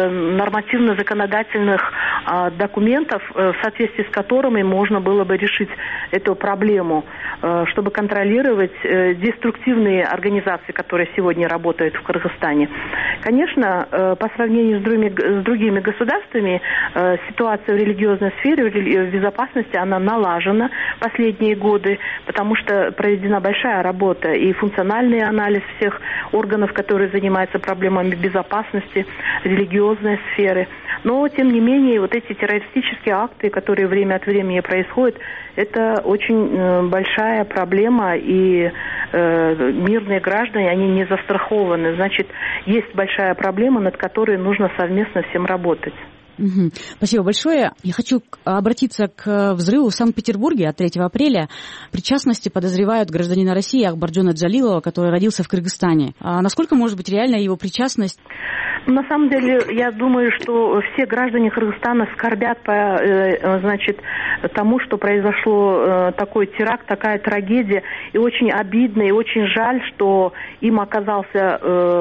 нормативно-законодательных документов, в соответствии с которыми можно было бы решить эту проблему, чтобы контролировать деструктивные организации, которые сегодня работают в Кыргызстане. Конечно, по сравнению с другими государствами, ситуация в религиозной сфере, в безопасности, она налажена последние годы, потому что проведена большая работа и функциональный анализ всех органов, которые занимаются проблемами безопасности, религиозной сферы. Но, тем не менее, вот эти террористические акты, которые время от времени происходят, это очень большая проблема, и мирные граждане, они не застрахованы. Значит, есть большая проблема, над которой нужно совместно всем работать. Спасибо большое. Я хочу обратиться к взрыву в Санкт-Петербурге от 3 апреля. В причастности подозревают гражданина России Акбарджона Джалилова, который родился в Кыргызстане. А насколько может быть реальна его причастность? На самом деле, я думаю, что все граждане Кыргызстана скорбят по, тому, что произошло такой теракт, такая трагедия. И очень обидно, и очень жаль, что им оказался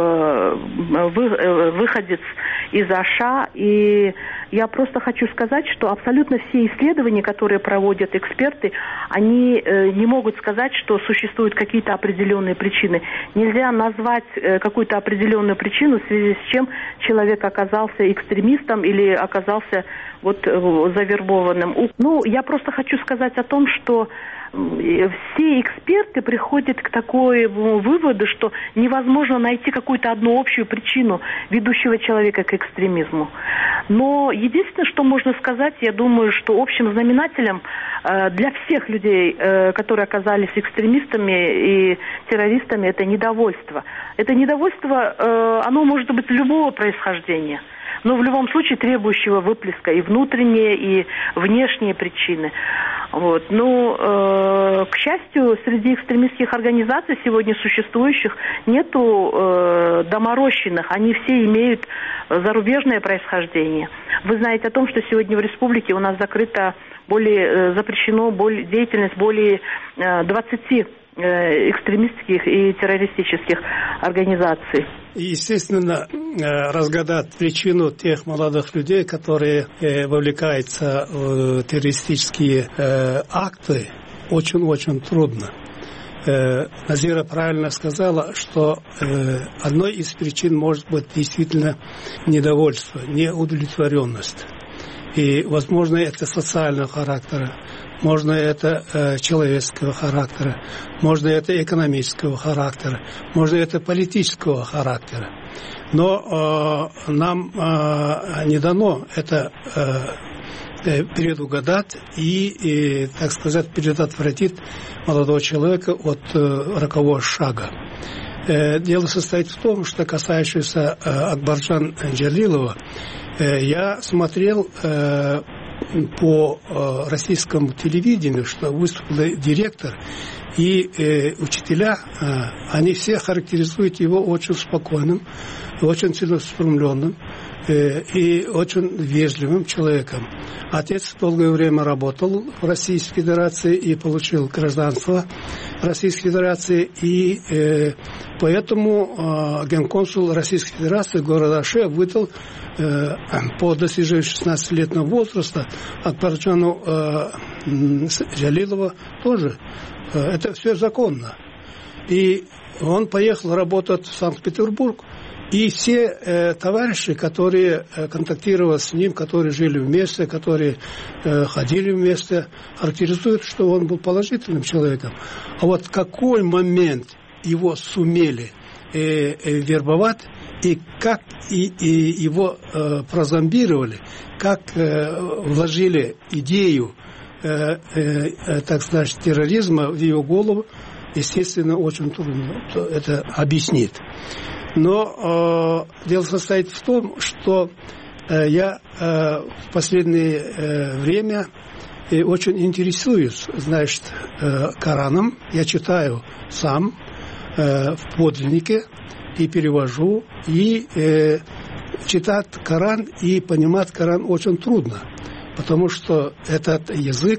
выходец из Аша. И я просто хочу сказать, что абсолютно все исследования, которые проводят эксперты, они не могут сказать, что существуют какие-то определенные причины. Нельзя назвать какую-то определенную причину, в связи с чем человек оказался экстремистом или оказался завербованным. Я просто хочу сказать о том, что все эксперты приходят к такому выводу, что невозможно найти какую-то одну общую причину, ведущего человека к экстремизму. Но единственное, что можно сказать, я думаю, что общим знаменателем для всех людей, которые оказались экстремистами и террористами, это недовольство. Это недовольство, оно может быть любого происхождения, но в любом случае требующего выплеска и внутренние, и внешние причины. К счастью, среди экстремистских организаций сегодня существующих нету доморощенных, они все имеют зарубежное происхождение. Вы знаете о том, что сегодня в республике у нас запрещено деятельность более 20 экстремистских и террористических организаций. И, естественно, разгадать причину тех молодых людей, которые вовлекаются в террористические акты, очень-очень трудно. Назира правильно сказала, что одной из причин может быть действительно недовольство, неудовлетворенность. И, возможно, это социального характера, можно это человеческого характера, можно это экономического характера, можно это политического характера. Но нам не дано это предугадать и, так сказать, предотвратить молодого человека от рокового шага. Дело состоит в том, что касающееся Акбарджан Джалилова, я смотрел по российскому телевидению, что выступил директор и учителя, они все характеризуют его очень спокойным, очень целеустремленным и очень вежливым человеком. Отец долгое время работал в Российской Федерации и получил гражданство Российской Федерации, и поэтому генконсул Российской Федерации города Аше выдал по достижению 16-летнего возраста Акбарджану Джалилова тоже. Это все законно. И он поехал работать в Санкт-Петербург. И все товарищи, которые контактировали с ним, которые жили вместе, которые ходили вместе, характеризуют, что он был положительным человеком. А вот в какой момент его сумели вербовать, и как его прозомбировали, как вложили идею, так сказать, терроризма в его голову, естественно, очень трудно это объяснить. Но дело состоит в том, что я в последнее время очень интересуюсь, Кораном. Я читаю сам в подлиннике и перевожу. И читать Коран и понимать Коран очень трудно, потому что этот язык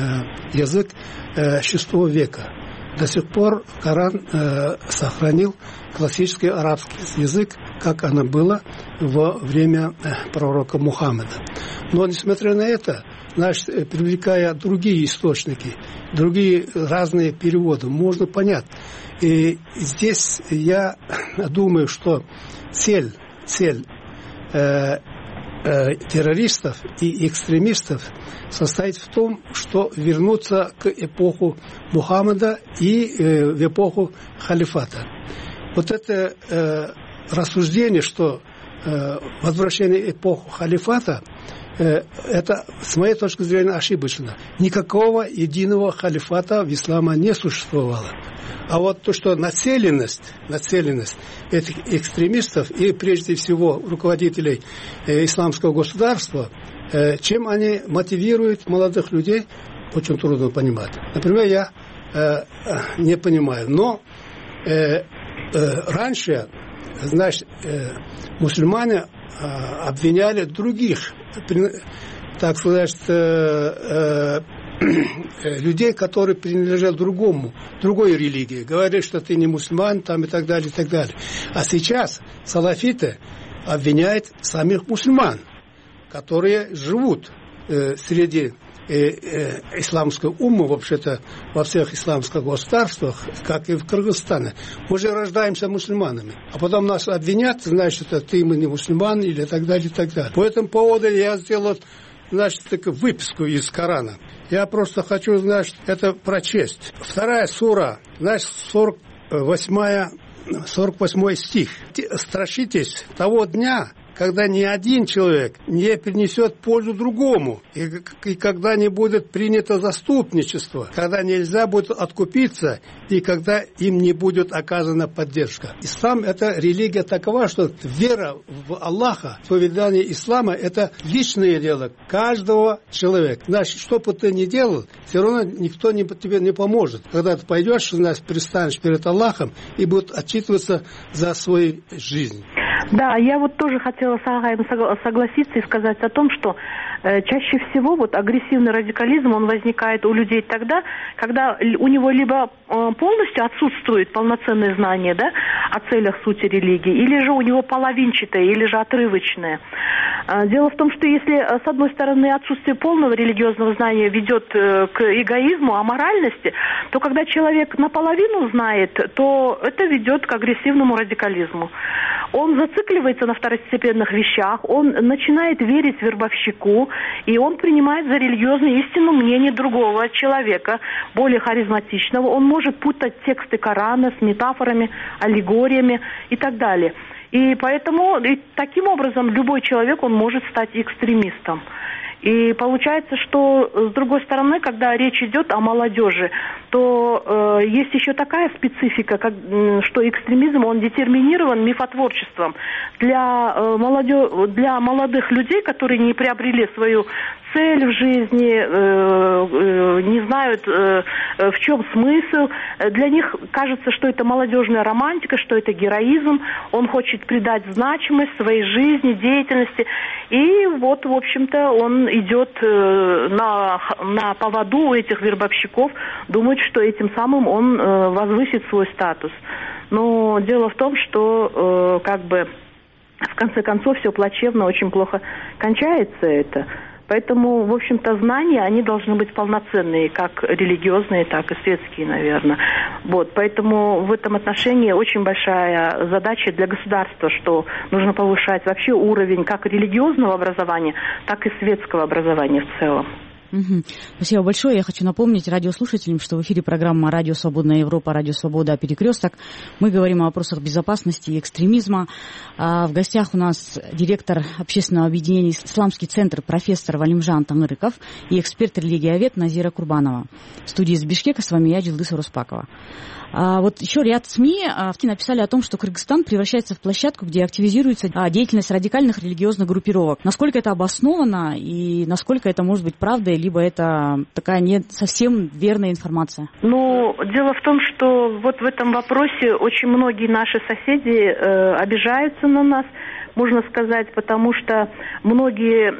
VI века. До сих пор Коран сохранил классический арабский язык, как оно было во время пророка Мухаммеда. Но, несмотря на это, привлекая другие источники, другие разные переводы, можно понять. И здесь я думаю, что цель террористов и экстремистов состоит в том, что вернуться к эпоху Мухаммеда и в эпоху халифата. Вот это рассуждение, что возвращение в эпоху халифата, это, с моей точки зрения, ошибочно. Никакого единого халифата в исламе не существовало. А вот то, что нацеленность этих экстремистов и, прежде всего, руководителей исламского государства, чем они мотивируют молодых людей, очень трудно понимать. Например, я не понимаю. Но раньше значит, мусульмане обвиняли других, так сказать, людей, которые принадлежат другой религии. Говорят, что ты не мусульман, там и так далее, и так далее. А сейчас салафиты обвиняют самих мусульман, которые живут среди исламской уммы, вообще-то, во всех исламских государствах, как и в Кыргызстане. Мы же рождаемся мусульманами. А потом нас обвинят, значит, ты мы не мусульман, или так далее, и так далее. По этому поводу я сделал, значит, такую выписку из Корана. Я просто хочу, значит, это прочесть. 2 сура, значит, 48 стих. «Страшитесь того дня, когда ни один человек не принесет пользу другому, и когда не будет принято заступничество, когда нельзя будет откупиться, и когда им не будет оказана поддержка». Ислам – это религия такова, что вера в Аллаха, исповедание ислама – это личное дело каждого человека. Значит, что бы ты ни делал, все равно никто тебе не поможет. Когда ты пойдешь, значит, предстанешь перед Аллахом и будешь отчитываться за свою жизнь. Да, я вот тоже хотела с Агаем согласиться и сказать о том, что чаще всего вот агрессивный радикализм, он возникает у людей тогда, когда у него либо полностью отсутствует полноценное знание, да, о целях сути религии, или же у него половинчатое, или же отрывочное. Дело в том, что если, с одной стороны, отсутствие полного религиозного знания ведет к эгоизму, аморальности, то когда человек наполовину знает, то это ведет к агрессивному радикализму. Он зацикливается на второстепенных вещах, он начинает верить вербовщику, и он принимает за религиозную истину мнение другого человека, более харизматичного. Он может путать тексты Корана с метафорами, аллегориями и так далее. И поэтому таким образом любой человек, он может стать экстремистом. И получается, что, с другой стороны, когда речь идет о молодежи, то есть еще такая специфика, что экстремизм, он детерминирован мифотворчеством. Для молодых людей, которые не приобрели свою цель в жизни, не знают, в чем смысл, для них кажется, что это молодежная романтика, что это героизм, он хочет придать значимость своей жизни, деятельности, и вот, в общем-то, он идет на поводу у этих вербовщиков, думает, что этим самым он возвысит свой статус. Но дело в том, что в конце концов все плачевно, очень плохо кончается это. Поэтому, в общем-то, знания, они должны быть полноценные, как религиозные, так и светские, наверное. Вот, поэтому в этом отношении очень большая задача для государства, что нужно повышать вообще уровень как религиозного образования, так и светского образования в целом. Спасибо большое. Я хочу напомнить радиослушателям, что в эфире программа «Радио Свободная Европа», «Радио Свобода. Перекресток». Мы говорим о вопросах безопасности и экстремизма. В гостях у нас директор общественного объединения «Исламский центр» профессор Валимжан Таңырыков и эксперт-религиовед Назира Курбанова. В студии из Бишкека с вами я, Джилдыс Уруспакова. Вот еще ряд СМИ написали о том, что Кыргызстан превращается в площадку, где активизируется деятельность радикальных религиозных группировок. Насколько это обосновано и насколько это может быть правдой, либо это такая не совсем верная информация? Ну, дело в том, что вот в этом вопросе очень многие наши соседи обижаются на нас, можно сказать, потому что многие,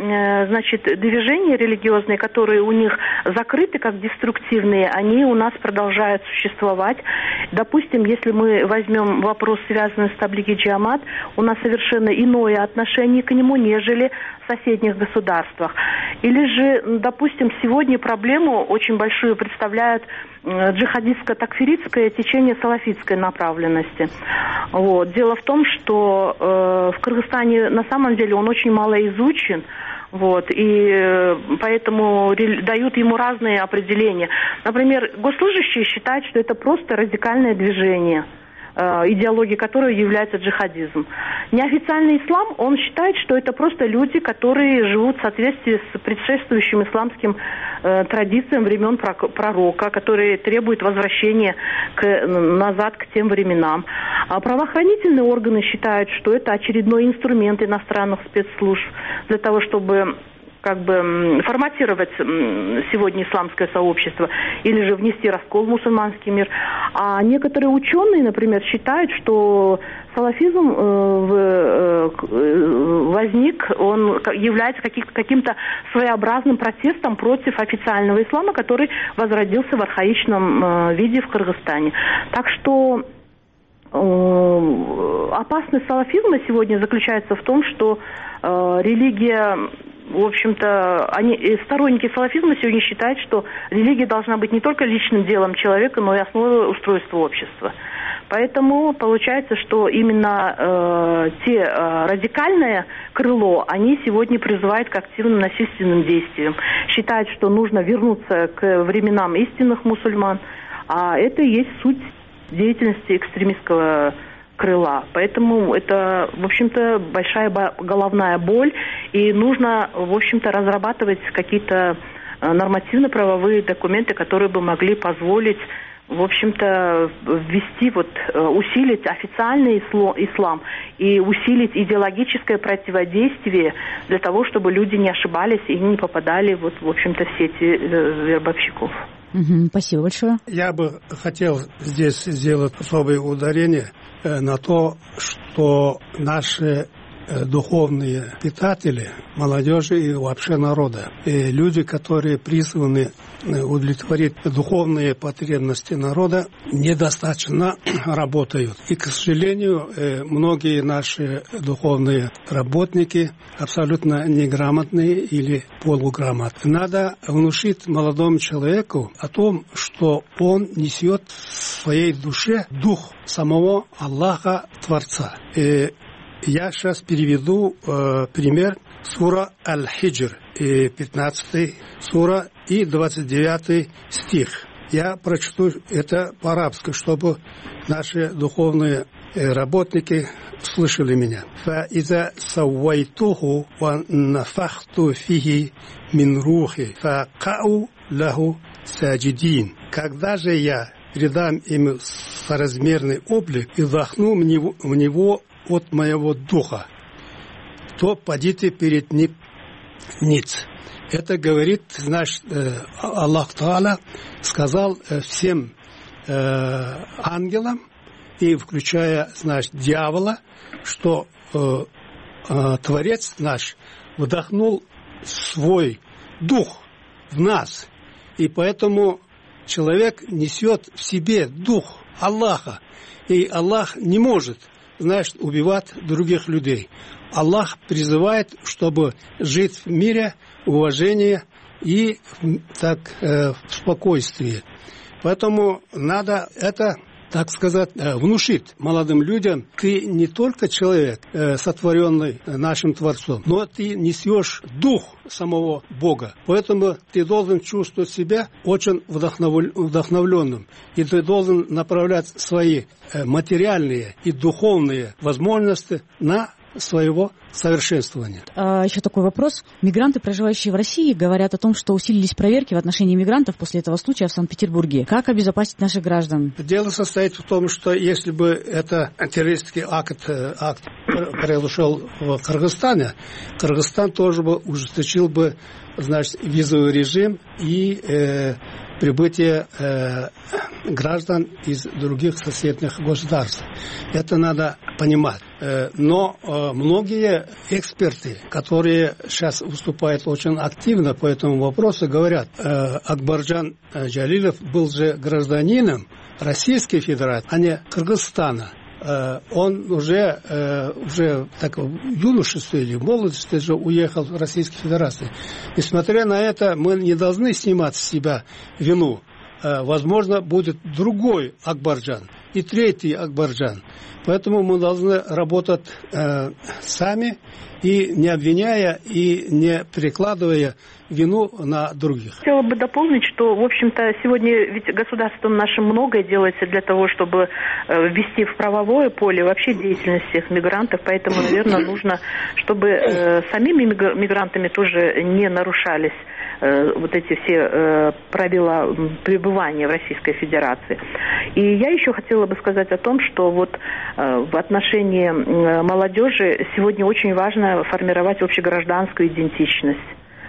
движения религиозные, которые у них закрыты как деструктивные, они у нас продолжают существовать. Допустим, если мы возьмем вопрос, связанный с Таблиги Джамат, у нас совершенно иное отношение к нему, нежели в соседних государствах. Или же, допустим, сегодня проблему очень большую представляют джихадистско-такфиритское течение салафитской направленности. Вот. Дело в том, что в Кыргызстане на самом деле он очень мало изучен. Вот, и поэтому дают ему разные определения. Например, госслужащие считают, что это просто радикальное движение, идеология которой является джихадизм. Неофициальный ислам, он считает, что это просто люди, которые живут в соответствии с предшествующим исламским традициям времен пророка, которые требуют возвращения назад к тем временам. А правоохранительные органы считают, что это очередной инструмент иностранных спецслужб для того, чтобы форматировать сегодня исламское сообщество или же внести раскол в мусульманский мир. А некоторые ученые, например, считают, что салафизм возник, он является каким-то своеобразным протестом против официального ислама, который возродился в архаичном виде в Кыргызстане. Так что опасность салафизма сегодня заключается в том, что религия, в общем-то, сторонники салафизма сегодня считают, что религия должна быть не только личным делом человека, но и основой устройства общества. Поэтому получается, что именно те радикальное крыло, они сегодня призывают к активным насильственным действиям. Считают, что нужно вернуться к временам истинных мусульман, а это и есть суть деятельности экстремистского крыла. Поэтому это, в общем-то, большая головная боль, и нужно, в общем-то, разрабатывать какие-то нормативно-правовые документы, которые бы могли позволить, в общем-то, ввести, усилить официальный ислам и усилить идеологическое противодействие для того, чтобы люди не ошибались и не попадали, в общем-то, в сети вербовщиков. Спасибо большое. Я бы хотел здесь сделать особое ударение на то, что наши духовные питатели, молодежи и вообще народа, и люди, которые призваны удовлетворить духовные потребности народа, недостаточно работают. И, к сожалению, многие наши духовные работники абсолютно неграмотные или полуграмотные. Надо внушить молодому человеку о том, что он несет в своей душе дух самого Аллаха Творца. И я сейчас переведу пример. Сура Аль-Хиджр, 15 сура и 29 стих. Я прочту это по-арабски, чтобы наши духовные работники слышали меня. فَإِذَا سَوَّيْتُهُ وَنَفَخْتُ فِيهِ مِنْ رُوحِي فَقَعُوا لَهُ سَاجِدِينَ. Когда же я придам им соразмерный облик и вдохну в него от моего духа, то падите перед ним ниц. Это говорит, значит, Аллах Та'аля сказал всем ангелам, и включая, значит, дьявола, что Творец наш вдохнул свой дух в нас, и поэтому человек несет в себе дух Аллаха, и Аллах не может, значит, убивать других людей. Аллах призывает, чтобы жить в мире, уважении и в спокойствии. Поэтому надо это, так сказать, внушить молодым людям. Ты не только человек, сотворенный нашим Творцом, но ты несешь дух самого Бога. Поэтому ты должен чувствовать себя очень вдохновленным. И ты должен направлять свои материальные и духовные возможности на своего совершенствования. Еще такой вопрос. Мигранты, проживающие в России, говорят о том, что усилились проверки в отношении мигрантов после этого случая в Санкт-Петербурге. Как обезопасить наших граждан? Дело состоит в том, что если бы это террористический акт произошел в Кыргызстане, Кыргызстан тоже бы ужесточил бы, значит, визовый режим и прибытие граждан из других соседних государств. Это надо понимать. Но многие эксперты, которые сейчас выступают очень активно по этому вопросу, говорят, Акбарджан Джалилов был же гражданином Российской Федерации, а не Кыргызстана. Он уже так, в юношестве или в молодости же уехал в Российскую Федерацию. Несмотря на это, мы не должны снимать с себя вину. Возможно, будет другой Акбарджан и третий Акбарджан. Поэтому мы должны работать сами, и не обвиняя, и не перекладывая вину на других. Хотела бы дополнить, что, в общем-то, сегодня ведь государством нашим многое делается для того, чтобы ввести в правовое поле вообще деятельность всех мигрантов, поэтому, наверное, нужно, чтобы самими мигрантами тоже не нарушались вот эти все правила пребывания в Российской Федерации. И я еще хотела бы сказать о том, что вот в отношении молодежи сегодня очень важно формировать общегражданскую идентичность,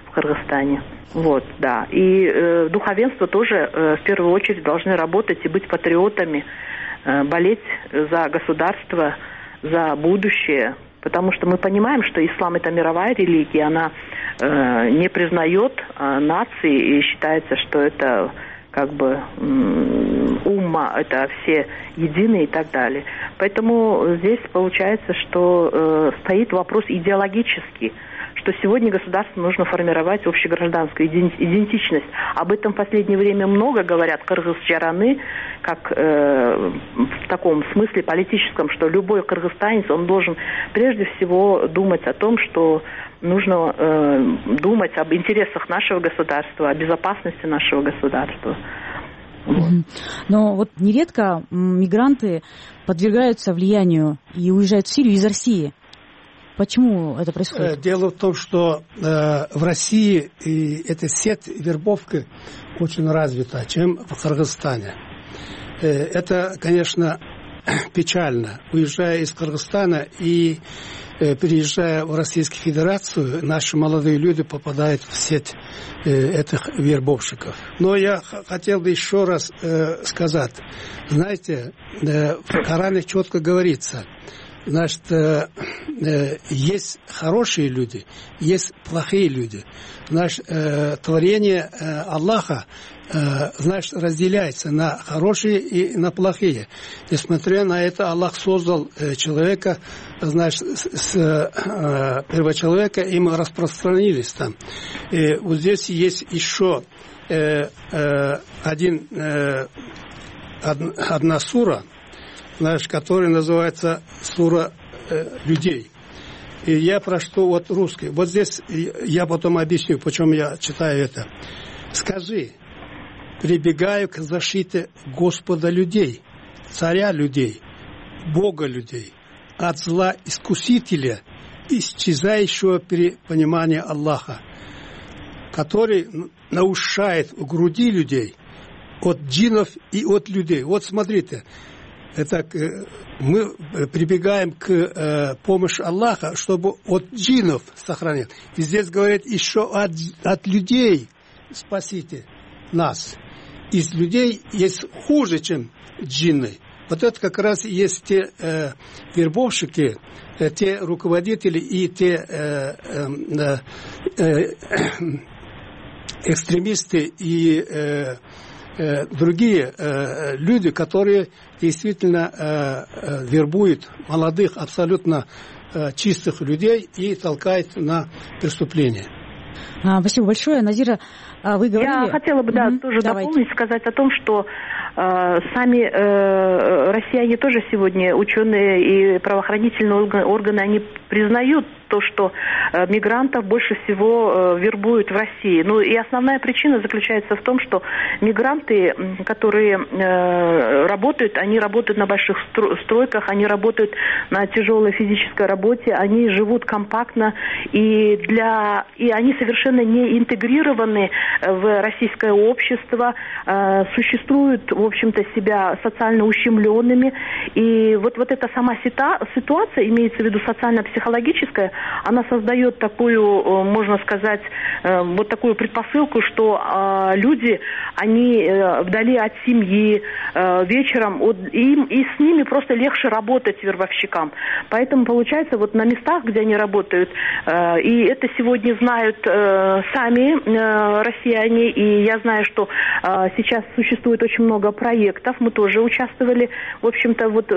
в Кыргызстане. Вот, да. И духовенство тоже в первую очередь должны работать и быть патриотами, болеть за государство, за будущее. Потому что мы понимаем, что ислам – это мировая религия, она не признает нации и считается, что это как бы умма, это все единые и так далее. Поэтому здесь получается, что стоит вопрос идеологический, что сегодня государству нужно формировать общегражданскую идентичность. Об этом в последнее время много говорят кыргызчараны, как в таком смысле политическом, что любой кыргызстанец, он должен прежде всего думать о том, что нужно думать об интересах нашего государства, о безопасности нашего государства. Вот. Но вот нередко мигранты подвергаются влиянию и уезжают в Сирию из России. Почему это происходит? Дело в том, что в России эта сеть вербовки очень развита, чем в Кыргызстане. Это, конечно, печально. Уезжая из Кыргызстана и переезжая в Российскую Федерацию, наши молодые люди попадают в сеть этих вербовщиков. Но я хотел бы еще раз сказать. Знаете, в Коране четко говорится, значит, есть хорошие люди, есть плохие люди. Значит, творение Аллаха, значит, разделяется на хорошие и на плохие. Несмотря на это, Аллах создал человека, значит, с первочеловека, и мы распространились там. И вот здесь есть еще одна сура, значит, которая называется сура людей. И я прочту вот русский. Вот здесь я потом объясню, почему я читаю это. Скажи, прибегаю к защите Господа людей, царя людей, Бога людей, от зла искусителя, исчезающего при понимании Аллаха, который наушает в груди людей от джиннов и от людей. Вот смотрите, это мы прибегаем к помощи Аллаха, чтобы от джиннов сохранить. И здесь говорят еще от людей спасите нас. Из людей есть хуже, чем джинны. Вот это как раз есть те вербовщики, те руководители и те экстремисты и другие люди, которые действительно вербуют молодых, абсолютно чистых людей и толкают на преступления. Спасибо большое. Назира, вы говорили... Я хотела бы, тоже дополнить, сказать о том, что сами россияне тоже сегодня, ученые и правоохранительные органы, они признают то, что мигрантов больше всего вербуют в России. Ну и основная причина заключается в том, что мигранты, которые работают, они работают на больших стройках, они работают на тяжелой физической работе, они живут компактно, и они совершенно не интегрированы в российское общество, существуют, в общем-то, себя социально ущемленными. И вот эта сама ситуация, имеется в виду социально-психологическая, она создает такую, можно сказать, вот такую предпосылку, что люди, они вдали от семьи, вечером, им и с ними просто легче работать вербовщикам. Поэтому получается, вот на местах, где они работают, и это сегодня знают сами россияне, и я знаю, что сейчас существует очень много проектов, мы тоже участвовали, в общем-то, вот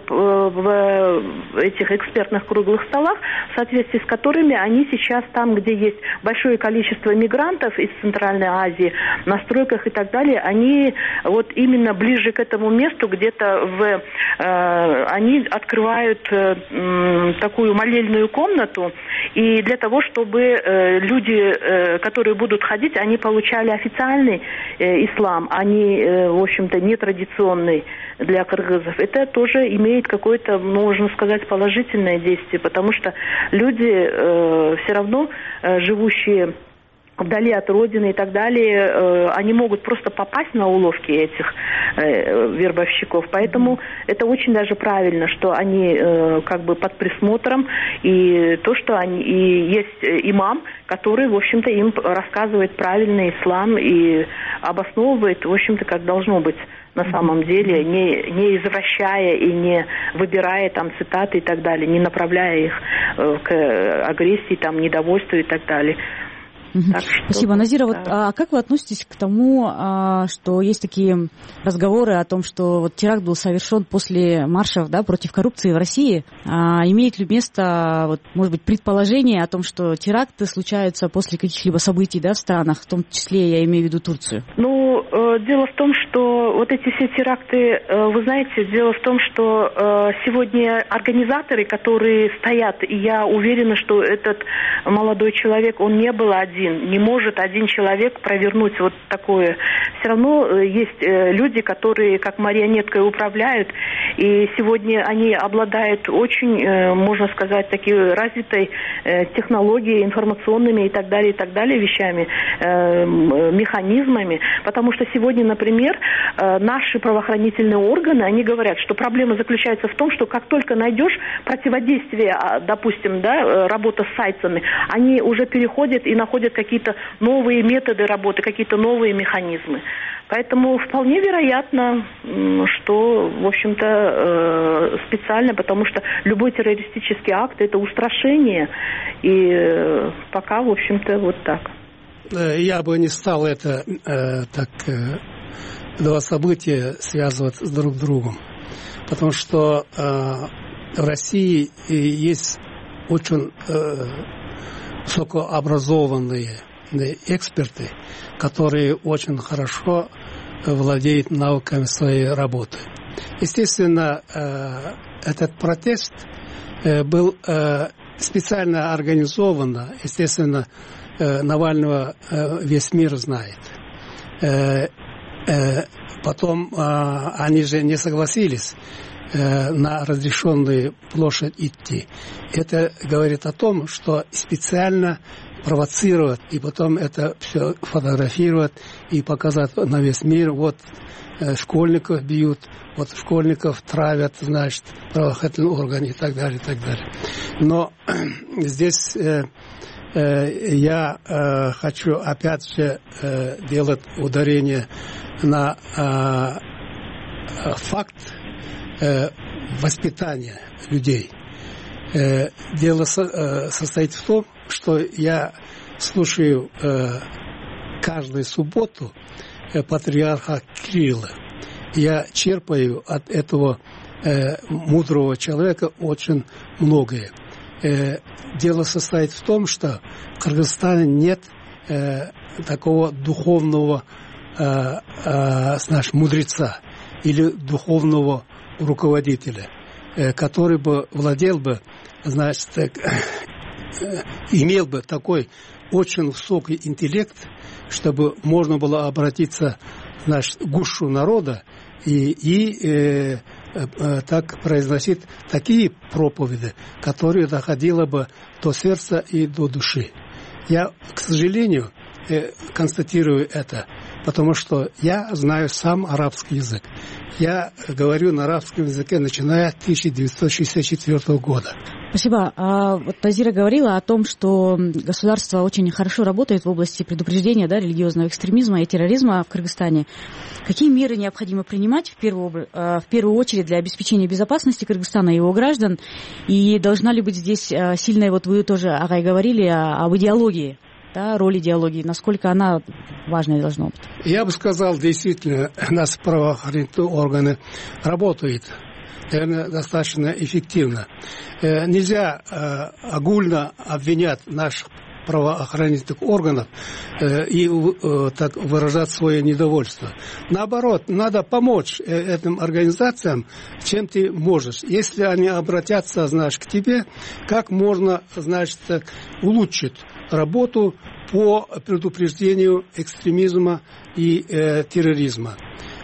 в этих экспертных круглых столах, в соответствии с которыми они сейчас там, где есть большое количество мигрантов из Центральной Азии, на стройках и так далее, они вот именно ближе к этому месту, где-то они открывают такую молельную комнату, и для того, чтобы люди, которые будут ходить, они получали официальный ислам, а не, в общем-то, нетрадиционный для кыргызов. Это тоже имеет какое-то, можно сказать, положительное действие, потому что люди все равно, живущие вдали от родины и так далее, они могут просто попасть на уловки этих вербовщиков. Поэтому это очень даже правильно, что они как бы под присмотром, и то, что они, и есть имам, который, в общем-то, им рассказывает правильный ислам и обосновывает, в общем-то, как должно быть на самом деле, не извращая и не выбирая там цитаты и так далее, не направляя их к агрессии, там, недовольству и так далее. Спасибо, Назира. Вот, а как вы относитесь к тому, что есть такие разговоры о том, что вот теракт был совершен после маршев, да, против коррупции в России? Имеет ли место, вот, может быть, предположение о том, что теракты случаются после каких-либо событий, да, в странах, в том числе я имею в виду Турцию? Ну, дело в том, что вот эти все теракты, вы знаете, дело в том, что сегодня организаторы, которые стоят, и я уверена, что этот молодой человек, он не был один. Не может один человек провернуть вот такое. Все равно есть люди, которые как марионеткой управляют, и сегодня они обладают очень, можно сказать, такой развитой технологией, информационными и так далее вещами, механизмами. Потому что сегодня, например, наши правоохранительные органы, они говорят, что проблема заключается в том, что как только найдешь противодействие, допустим, да, работа с сайтами, они уже переходят и находят какие-то новые методы работы, какие-то новые механизмы. Поэтому вполне вероятно, что, в общем-то, специально, потому что любой террористический акт – это устрашение. И пока, в общем-то, вот так. Я бы не стал это два события связывать друг с другом. Потому что в России есть очень высокообразованные эксперты, которые очень хорошо владеют навыками своей работы. Естественно, этот протест был специально организован. Естественно, Навального весь мир знает. Потом они же не согласились на разрешенную площадь идти. Это говорит о том, что специально провоцировать и потом это все фотографировать и показать на весь мир. Вот школьников бьют, вот школьников травят, значит, правоохранительные органы и так далее, и так далее. Но здесь я хочу опять же делать ударение на факт воспитания людей. Дело состоит в том, что я слушаю каждую субботу патриарха Кирилла. Я черпаю от этого мудрого человека очень многое. Дело состоит в том, что в Кыргызстане нет такого духовного мудреца или духовного руководителя, который бы владел бы, значит, имел бы такой очень высокий интеллект, чтобы можно было обратиться, значит, к гушу народа и так произносить такие проповеди, которые доходило бы до сердца и до души. Я, к сожалению, констатирую это, потому что я знаю сам арабский язык. Я говорю на арабском языке, начиная с 1964 года. Спасибо. Вот Назира говорила о том, что государство очень хорошо работает в области предупреждения, да, религиозного экстремизма и терроризма в Кыргызстане. Какие меры необходимо принимать в первую очередь для обеспечения безопасности Кыргызстана и его граждан? И должна ли быть здесь сильная, вот вы тоже, Агай, говорили об идеологии, да, роль идеологии, насколько она важной должна быть? Я бы сказал, действительно, наши правоохранительные органы работают, наверное, достаточно эффективно. Нельзя огульно обвинять наших правоохранительных органов и так выражать свое недовольство. Наоборот, надо помочь этим организациям, чем ты можешь. Если они обратятся, знаешь, к тебе, как можно, значит, улучшить работу по предупреждению экстремизма и терроризма.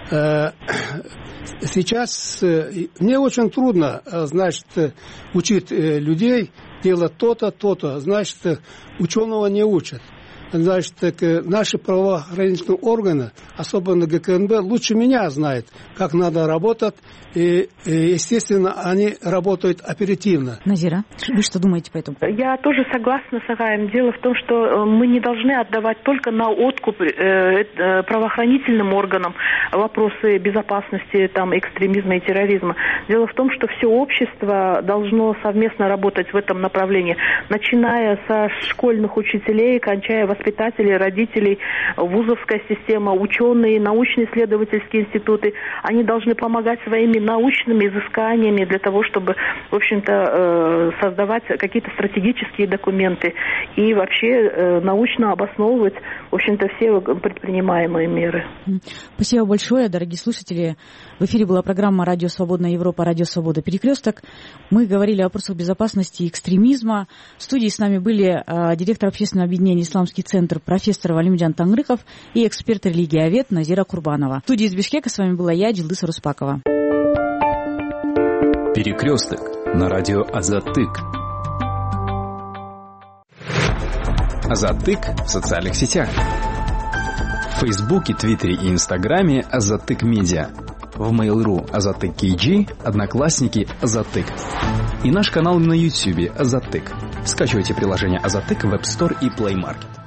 Сейчас мне очень трудно, значит, учить людей делать то-то, то-то. Значит, ученого не учат. значит, наши правоохранительные органы, особенно ГКНБ, лучше меня знают, как надо работать, и, естественно, они работают оперативно. Назира, вы что думаете по этому? Я тоже согласна с Агаем. Дело в том, что мы не должны отдавать только на откуп правоохранительным органам вопросы безопасности, там, экстремизма и терроризма. Дело в том, что все общество должно совместно работать в этом направлении, начиная со школьных учителей, кончая воспитателей, родителей, вузовская система, ученые, научно-исследовательские институты. Они должны помогать своими научными изысканиями для того, чтобы, в общем-то, создавать какие-то стратегические документы и вообще научно обосновывать, в общем-то, все предпринимаемые меры. Спасибо большое, дорогие слушатели. В эфире была программа «Радио Свободная Европа», «Радио Свобода. Перекресток». Мы говорили о вопросах безопасности и экстремизма. В студии с нами были директор общественного объединения «Исламский центр» профессор Валимджан Тангрыков и эксперт-религиовед Назира Курбанова. В студии из Бишкека с вами была я, Джилдыс Руспакова. Перекресток на радио Азаттык. Азаттык в социальных сетях. В Фейсбуке, Твиттере и Инстаграме Азаттык Медиа. В Mail.ru Азаттык KG, Одноклассники Азаттык. И наш канал на Ютьюбе Азаттык. Скачивайте приложение Азаттык в App Store и Play Market.